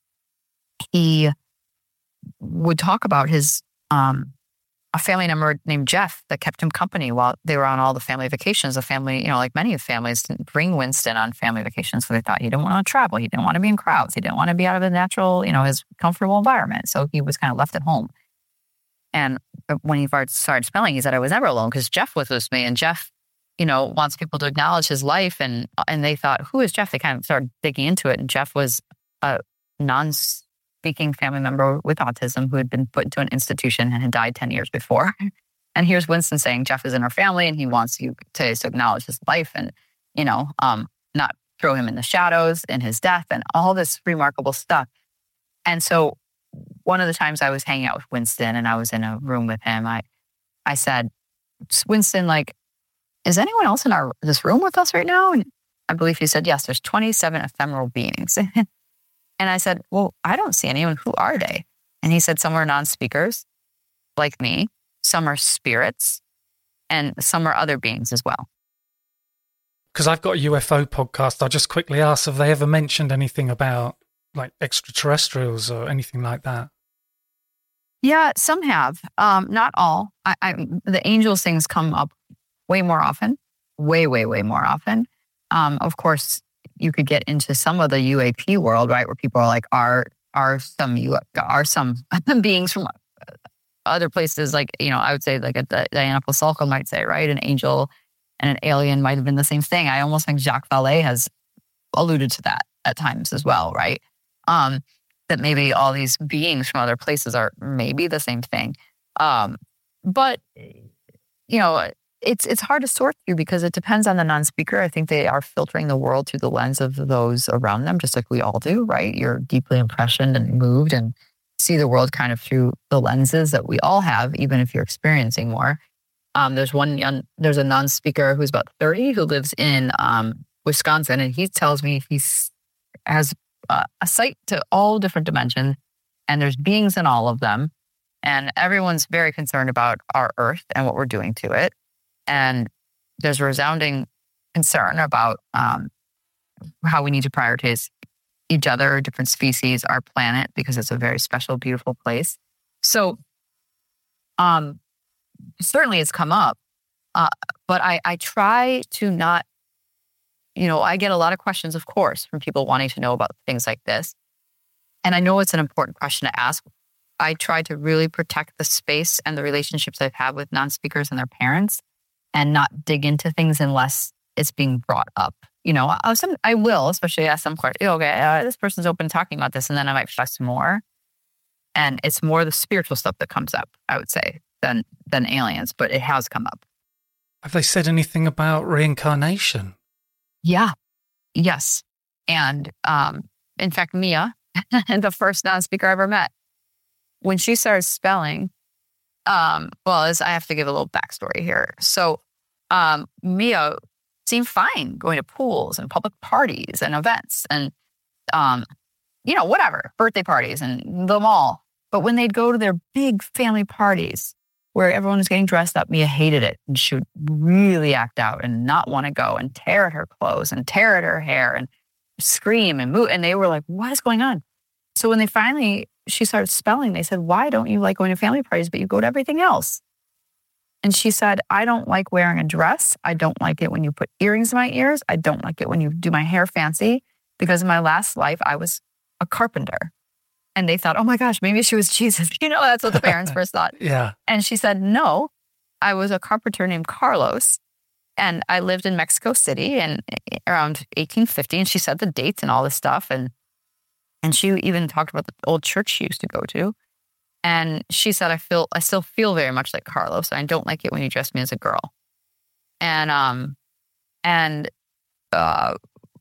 he would talk about his um, a family member named Jeff that kept him company while they were on all the family vacations. The family, you know, like many of families, didn't bring Winston on family vacations, so they thought he didn't want to travel, he didn't want to be in crowds, he didn't want to be out of the natural, you know, his comfortable environment. So he was kind of left at home. And when he started spelling, he said, I was never alone because Jeff was with me. And Jeff, you know, wants people to acknowledge his life. And and they thought, who is Jeff? They kind of started digging into it. And Jeff was a non-speaking family member with autism who had been put into an institution and had died ten years before. And here's Winston saying, Jeff is in our family and he wants you to, to acknowledge his life and, you know, um, not throw him in the shadows in his death and all this remarkable stuff. And so one of the times I was hanging out with Winston and I was in a room with him, I, I said, Winston, like, is anyone else in our this room with us right now? And I believe he said, yes, there's twenty-seven ephemeral beings. And I said, well, I don't see anyone. Who are they? And he said, some are non-speakers like me. Some are spirits and some are other beings as well. Because I've got a U F O podcast, I'll just quickly ask, have they ever mentioned anything about like extraterrestrials or anything like that? Yeah, some have. Um, not all. I, I, the angels things come up way more often, way, way, way more often. Um, of course, you could get into some of the U A P world, right, where people are like, are are some U are some beings from other places, like, you know, I would say like a Diana Pasulka might say, right, an angel and an alien might have been the same thing. I almost think Jacques Vallée has alluded to that at times as well, right? Um, that maybe all these beings from other places are maybe the same thing. Um, but, you know, it's it's hard to sort through because it depends on the non-speaker. I think they are filtering the world through the lens of those around them, just like we all do, right? You're deeply impressioned and moved and see the world kind of through the lenses that we all have, even if you're experiencing more. Um, there's one young, there's a non-speaker who's about thirty who lives in um, Wisconsin, and he tells me he's has uh, a sight to all different dimensions, and there's beings in all of them, and everyone's very concerned about our Earth and what we're doing to it, and there's a resounding concern about um, how we need to prioritize each other, different species, our planet, because it's a very special, beautiful place. So, um, certainly it's come up, uh, but I, I try to not, you know, I get a lot of questions, of course, from people wanting to know about things like this. And I know it's an important question to ask. I try to really protect the space and the relationships I've had with non-speakers and their parents and not dig into things unless it's being brought up. You know, I'll some, I will, especially ask some questions. Okay, uh, this person's open talking about this, and then I might fuss more. And it's more the spiritual stuff that comes up, I would say, than than aliens, but it has come up. Have they said anything about reincarnation? Yeah, yes. And um, in fact, Mia, the first non-speaker I ever met, when she started spelling, um, well, as I have to give a little backstory here. So um, Mia seemed fine going to pools and public parties and events and, um, you know, whatever, birthday parties and the mall. But when they'd go to their big family parties where everyone was getting dressed up, Mia hated it. And she would really act out and not want to go and tear at her clothes and tear at her hair and scream and move. And they were like, what is going on? So when they finally, she started spelling, they said, why don't you like going to family parties, but you go to everything else? And she said, I don't like wearing a dress. I don't like it when you put earrings in my ears. I don't like it when you do my hair fancy, because in my last life, I was a carpenter. And they thought, oh my gosh, maybe she was Jesus. You know, that's what the parents first thought. Yeah. And she said, no, I was a carpenter named Carlos. And I lived in Mexico City and around eighteen fifty. And she said the dates and all this stuff. And and she even talked about the old church she used to go to. And she said, I feel, I still feel very much like Carlos. And I don't like it when you dress me as a girl. And, um, and, uh,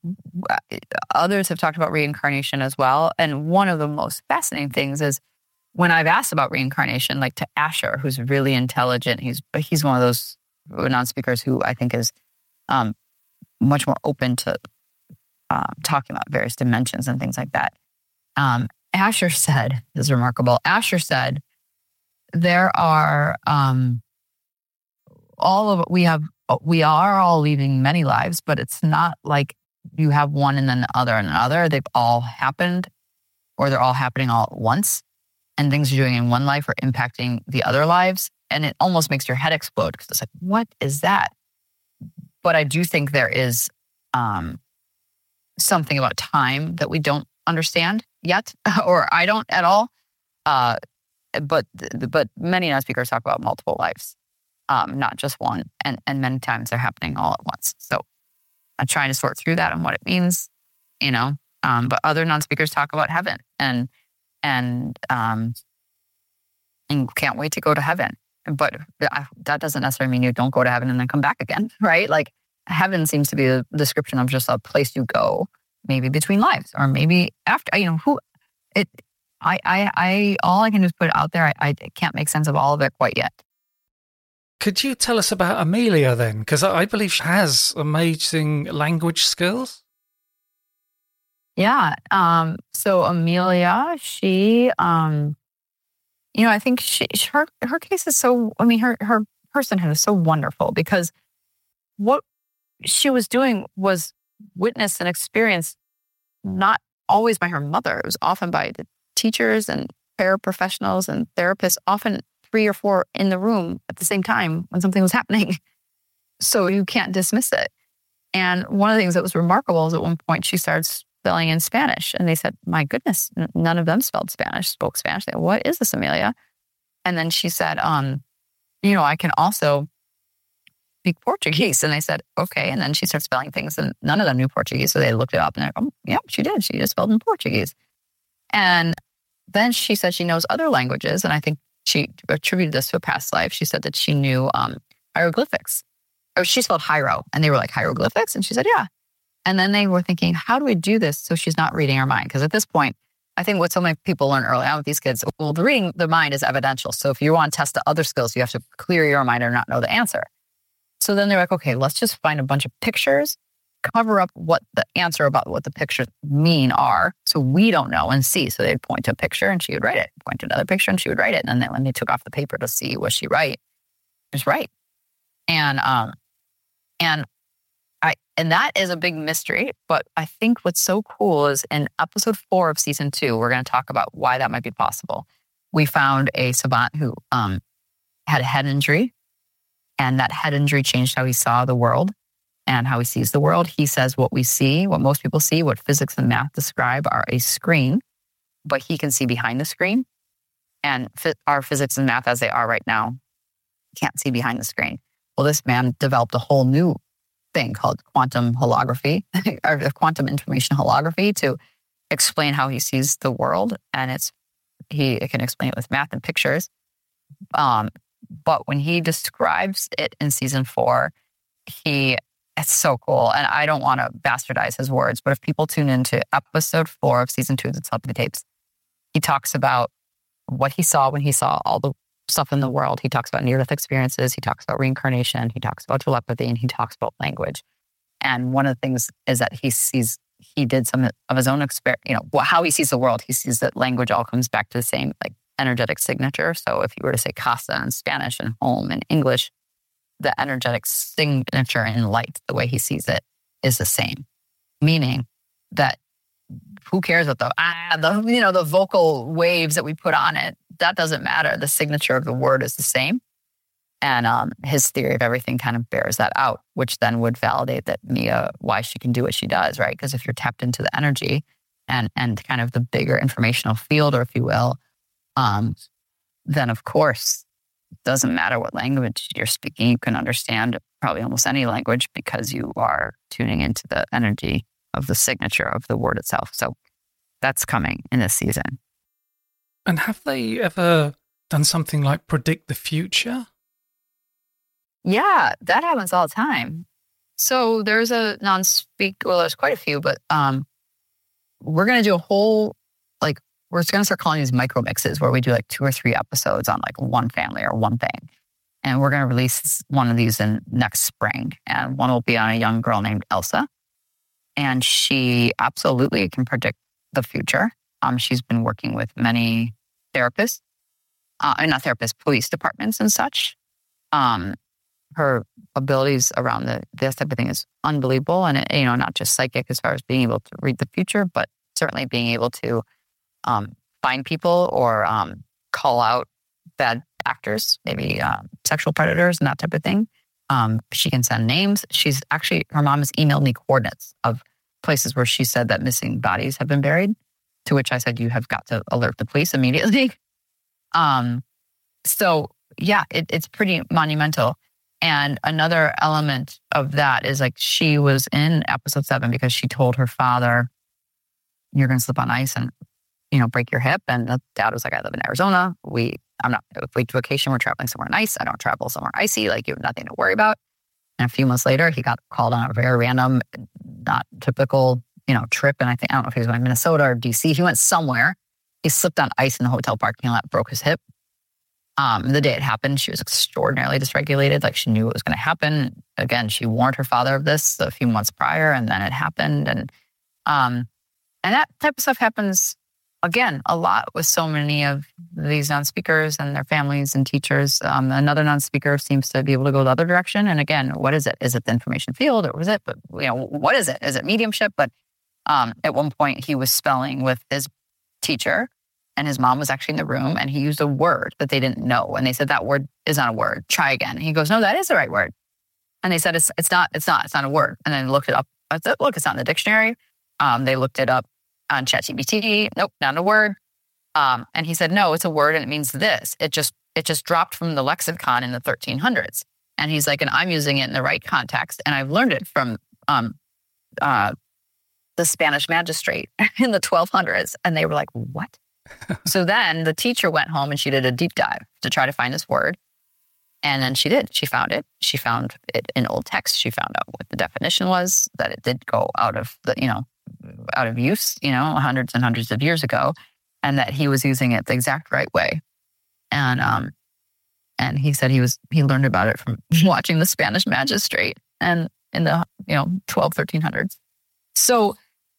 others have talked about reincarnation as well. And one of the most fascinating things is when I've asked about reincarnation, like to Asher, who's really intelligent, he's, he's one of those non-speakers who I think is, um, much more open to, um, talking about various dimensions and things like that. Um, Asher said, this is remarkable. Asher said, there are um, all of we have, we are all leading many lives, but it's not like you have one and then the other and the other. They've all happened, or they're all happening all at once. And things you're doing in one life are impacting the other lives. And it almost makes your head explode because it's like, what is that? But I do think there is um, something about time that we don't understand yet, or I don't at all. Uh, but but many non-speakers talk about multiple lives, um, not just one. And, and many times they're happening all at once. So I'm trying to sort through that and what it means, you know. Um, but other non-speakers talk about heaven and and um, and can't wait to go to heaven. But that doesn't necessarily mean you don't go to heaven and then come back again, right? Like heaven seems to be a description of just a place you go, maybe between lives, or maybe after. You know, who it. I I I all I can do is put it out there. I, I can't make sense of all of it quite yet. Could you tell us about Amelia then? Because I believe she has amazing language skills. Yeah. Um, so Amelia, she, um, you know, I think she, her, her case is so, I mean, her, her personhood is so wonderful because what she was doing was witness and experience not always by her mother. It was often by the teachers and paraprofessionals and therapists, often three or four in the room at the same time when something was happening. So you can't dismiss it. And one of the things that was remarkable is at one point she started spelling in Spanish. And they said, my goodness, n- none of them spelled Spanish, spoke Spanish. They said, what is this, Amelia? And then she said, um, you know, I can also speak Portuguese. And I said, okay. And then she started spelling things and none of them knew Portuguese. So they looked it up and they're like, oh, yeah, she did. She just spelled in Portuguese. And then she said she knows other languages. And I think she attributed this to a past life. She said that she knew um, hieroglyphics. Or she spelled hiero. And they were like, hieroglyphics? And she said, yeah. And then they were thinking, how do we do this so she's not reading her mind? Because at this point, I think what so many people learn early on with these kids, well, the reading the mind is evidential. So if you want to test the other skills, you have to clear your mind or not know the answer. So then they're like, okay, let's just find a bunch of pictures, cover up what the answer about what the pictures mean are. So we don't know and see. So they'd point to a picture and she would write it, point to another picture and she would write it. And then when they took off the paper to see what she write, it was right. And, um, and I, and that is a big mystery. But I think what's so cool is in episode four of season two, we're going to talk about why that might be possible. We found a savant who um, had a head injury, and that head injury changed how he saw the world and how he sees the world. He says what we see, what most people see, what physics and math describe are a screen, but he can see behind the screen. And our physics and math as they are right now can't see behind the screen. Well, this man developed a whole new thing called quantum holography, or quantum information holography, to explain how he sees the world. And it's he it can explain it with math and pictures. Um, but when he describes it in season four, he it's so cool. And I don't want to bastardize his words, but if people tune into episode four of season two of the Telepathy Tapes, he talks about what he saw when he saw all the stuff in the world. He talks about near-death experiences. He talks about reincarnation. He talks about telepathy, and he talks about language. And one of the things is that he sees, he did some of his own experiment, you know, how he sees the world. He sees that language all comes back to the same like energetic signature. So if you were to say casa in Spanish and home in English, the energetic signature in light, the way he sees it, is the same. Meaning that who cares what the, ah, the, you know, the vocal waves that we put on it, that doesn't matter. The signature of the word is the same. And um, his theory of everything kind of bears that out, which then would validate that Mia, why she can do what she does, right? Because if you're tapped into the energy and and kind of the bigger informational field, or if you will, um, then of course, it doesn't matter what language you're speaking. You can understand probably almost any language because you are tuning into the energy of the signature of the word itself. So that's coming in this season. And have they ever done something like predict the future? Yeah, that happens all the time. So there's a non-speak, well, there's quite a few, but um, we're going to do a whole, like, we're going to start calling these micro mixes where we do like two or three episodes on like one family or one thing. And we're going to release one of these in next spring. And one will be on a young girl named Elsa. And she absolutely can predict the future. Um, she's been working with many therapists, uh, not therapists, police departments and such. Um, her abilities around the, this type of thing is unbelievable. And, it, you know, not just psychic as far as being able to read the future, but certainly being able to um, find people or um, call out bad actors, maybe uh, sexual predators and that type of thing. Um, she can send names. She's actually, her mom has emailed me coordinates of places where she said that missing bodies have been buried, to which I said, you have got to alert the police immediately. um, so yeah, it, it's pretty monumental. And another element of that is like she was in episode seven because she told her father, you're going to slip on ice and, you know, break your hip. And the dad was like, I live in Arizona. We, I'm not, if we vacation, we're traveling somewhere nice. I don't travel somewhere icy. Like, you have nothing to worry about. And a few months later, he got called on a very random, not typical, you know, trip. And I think, I don't know if he was going to Minnesota or D C. He went somewhere. He slipped on ice in the hotel parking lot, broke his hip. Um, the day it happened, she was extraordinarily dysregulated. Like, she knew it was going to happen. Again, she warned her father of this a few months prior, and then it happened. And um, and that type of stuff happens, again, a lot with so many of these non-speakers and their families and teachers. Um, another non-speaker seems to be able to go the other direction. And again, what is it? Is it the information field, or was it? But you know, what is it? Is it mediumship? But Um, at one point, he was spelling with his teacher, and his mom was actually in the room, and he used a word that they didn't know. And they said, that word is not a word. Try again. And he goes, no, that is the right word. And they said, it's it's not, it's not, it's not a word. And then looked it up. I said, look, it's not in the dictionary. Um, they looked it up on ChatGPT. Nope, not a word. Um, and he said, no, it's a word and it means this. It just, it just dropped from the lexicon in the thirteen hundreds. And he's like, and I'm using it in the right context. And I've learned it from, um, uh, the Spanish magistrate in the twelve hundreds. And they were like, what? So then the teacher went home and she did a deep dive to try to find this word. And then she did. She found it. She found it in old text. She found out what the definition was, that it did go out of the, you know, out of use, you know, hundreds and hundreds of years ago, and that he was using it the exact right way. And um, and he said he was he learned about it from watching the Spanish magistrate and in the, you know, twelve, thirteen hundreds. So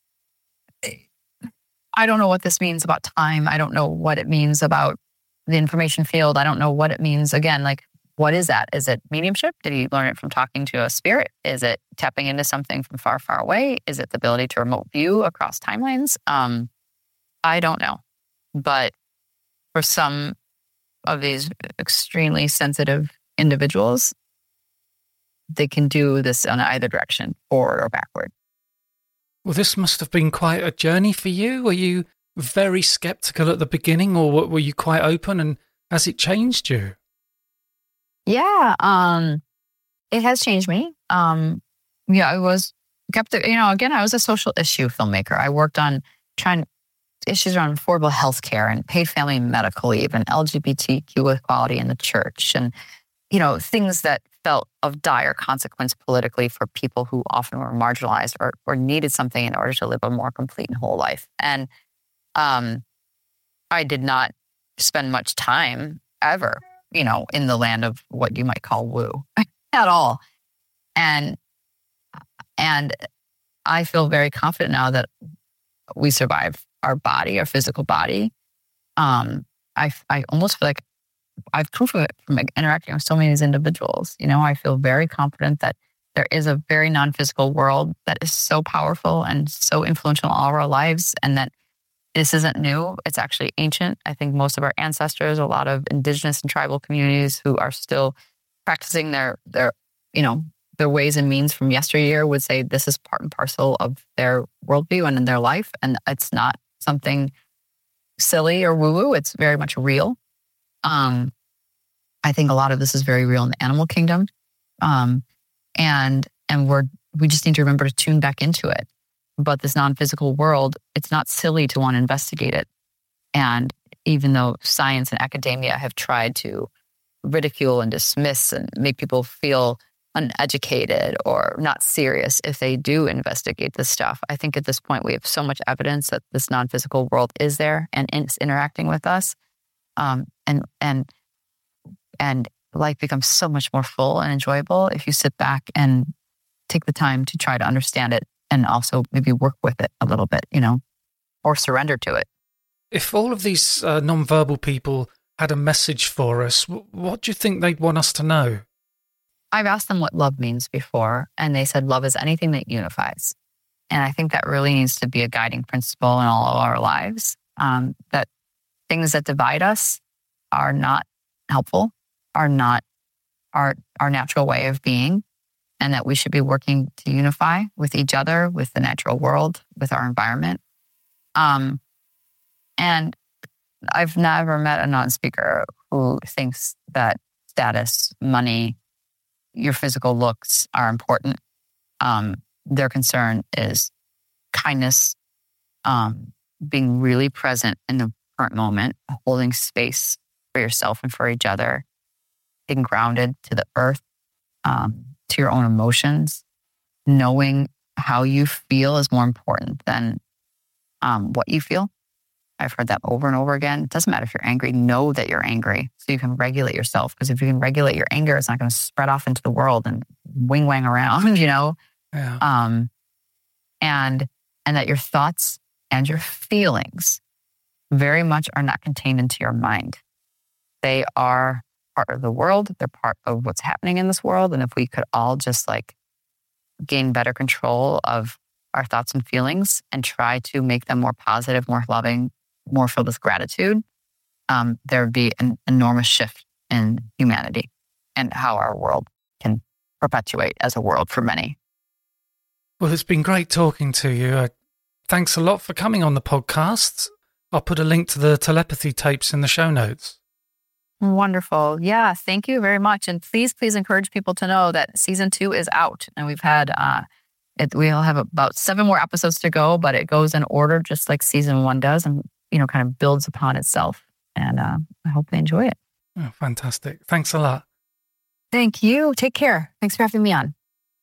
I don't know what this means about time. I don't know what it means about the information field. I don't know what it means. Again, like, what is that? Is it mediumship? Did he learn it from talking to a spirit? Is it tapping into something from far, far away? Is it the ability to remote view across timelines? Um, I don't know. But for some of these extremely sensitive individuals, they can do this in either direction, forward or backward. Well, this must have been quite a journey for you. Were you very skeptical at the beginning, or were you quite open, and has it changed you? Yeah, um, it has changed me. Um, yeah, I was kept, you know, again, I was a social issue filmmaker. I worked on trying issues around affordable healthcare and paid family medical leave and L G B T Q equality in the church, and, you know, things that felt of dire consequence politically for people who often were marginalized or, or needed something in order to live a more complete and whole life. And um, I did not spend much time ever, you know, in the land of what you might call woo at all. And, and I feel very confident now that we survive our body, our physical body. Um, I, I almost feel like I've proof of it from interacting with so many of these individuals. You know, I feel very confident that there is a very non-physical world that is so powerful and so influential in all of our lives, and that this isn't new. It's actually ancient. I think most of our ancestors, a lot of indigenous and tribal communities who are still practicing their, their, you know, their ways and means from yesteryear would say this is part and parcel of their worldview and in their life. And it's not something silly or woo-woo. It's very much real. Um, I think a lot of this is very real in the animal kingdom. Um, and, and we're, we just need to remember to tune back into it. But this non-physical world, it's not silly to want to investigate it. And even though science and academia have tried to ridicule and dismiss and make people feel uneducated or not serious if they do investigate this stuff, I think at this point we have so much evidence that this non-physical world is there and it's interacting with us. Um, and and and life becomes so much more full and enjoyable if you sit back and take the time to try to understand it and also maybe work with it a little bit, you know, or surrender to it. If all of these uh, non-verbal people had a message for us, what do you think they'd want us to know? I've asked them what love means before, and they said love is anything that unifies. And I think that really needs to be a guiding principle in all of our lives, um, that things that divide us are not helpful, are not our, our natural way of being, and that we should be working to unify with each other, with the natural world, with our environment. Um, and I've never met a non-speaker who thinks that status, money, your physical looks are important. Um, their concern is kindness, um, being really present in the current moment, holding space for yourself and for each other, being grounded to the earth, um, to your own emotions, knowing how you feel is more important than um, what you feel. I've heard that over and over again. It doesn't matter if you're angry. Know that you're angry so you can regulate yourself. Because if you can regulate your anger, it's not going to spread off into the world and wing-wang around, you know? Yeah. Um, and and that your thoughts and your feelings very much are not contained into your mind. They are part of the world. They're part of what's happening in this world. And if we could all just like gain better control of our thoughts and feelings and try to make them more positive, more loving, more filled with gratitude, um, there would be an enormous shift in humanity and how our world can perpetuate as a world for many. Well, it's been great talking to you. Uh, thanks a lot for coming on the podcast. I'll put a link to the telepathy tapes in the show notes. Wonderful. Yeah, thank you very much. And please, please encourage people to know that season two is out. And we've had, uh, it, we'll have about seven more episodes to go, but it goes in order just like season one does and, you know, kind of builds upon itself. And uh, I hope they enjoy it. Oh, fantastic. Thanks a lot. Thank you. Take care. Thanks for having me on.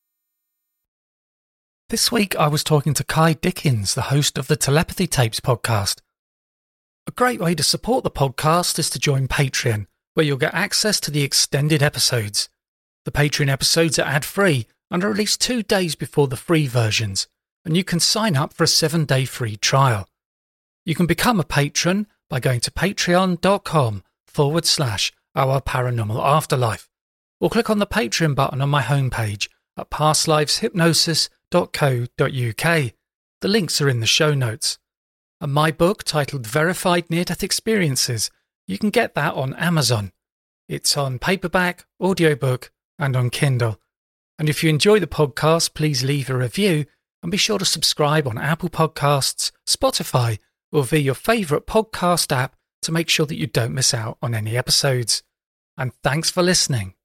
This week I was talking to Kai Dickens, the host of the Telepathy Tapes podcast. A great way to support the podcast is to join Patreon, where you'll get access to the extended episodes. The Patreon episodes are ad-free and are released two days before the free versions, and you can sign up for a seven-day free trial. You can become a patron by going to patreon.com forward slash our paranormal afterlife, or click on the Patreon button on my homepage at pastliveshypnosis dot co dot uk. The links are in the show notes. And my book, titled Verified Near-Death Experiences, you can get that on Amazon. It's on paperback, audiobook, and on Kindle. And if you enjoy the podcast, please leave a review and be sure to subscribe on Apple Podcasts, Spotify, or via your favourite podcast app to make sure that you don't miss out on any episodes. And thanks for listening.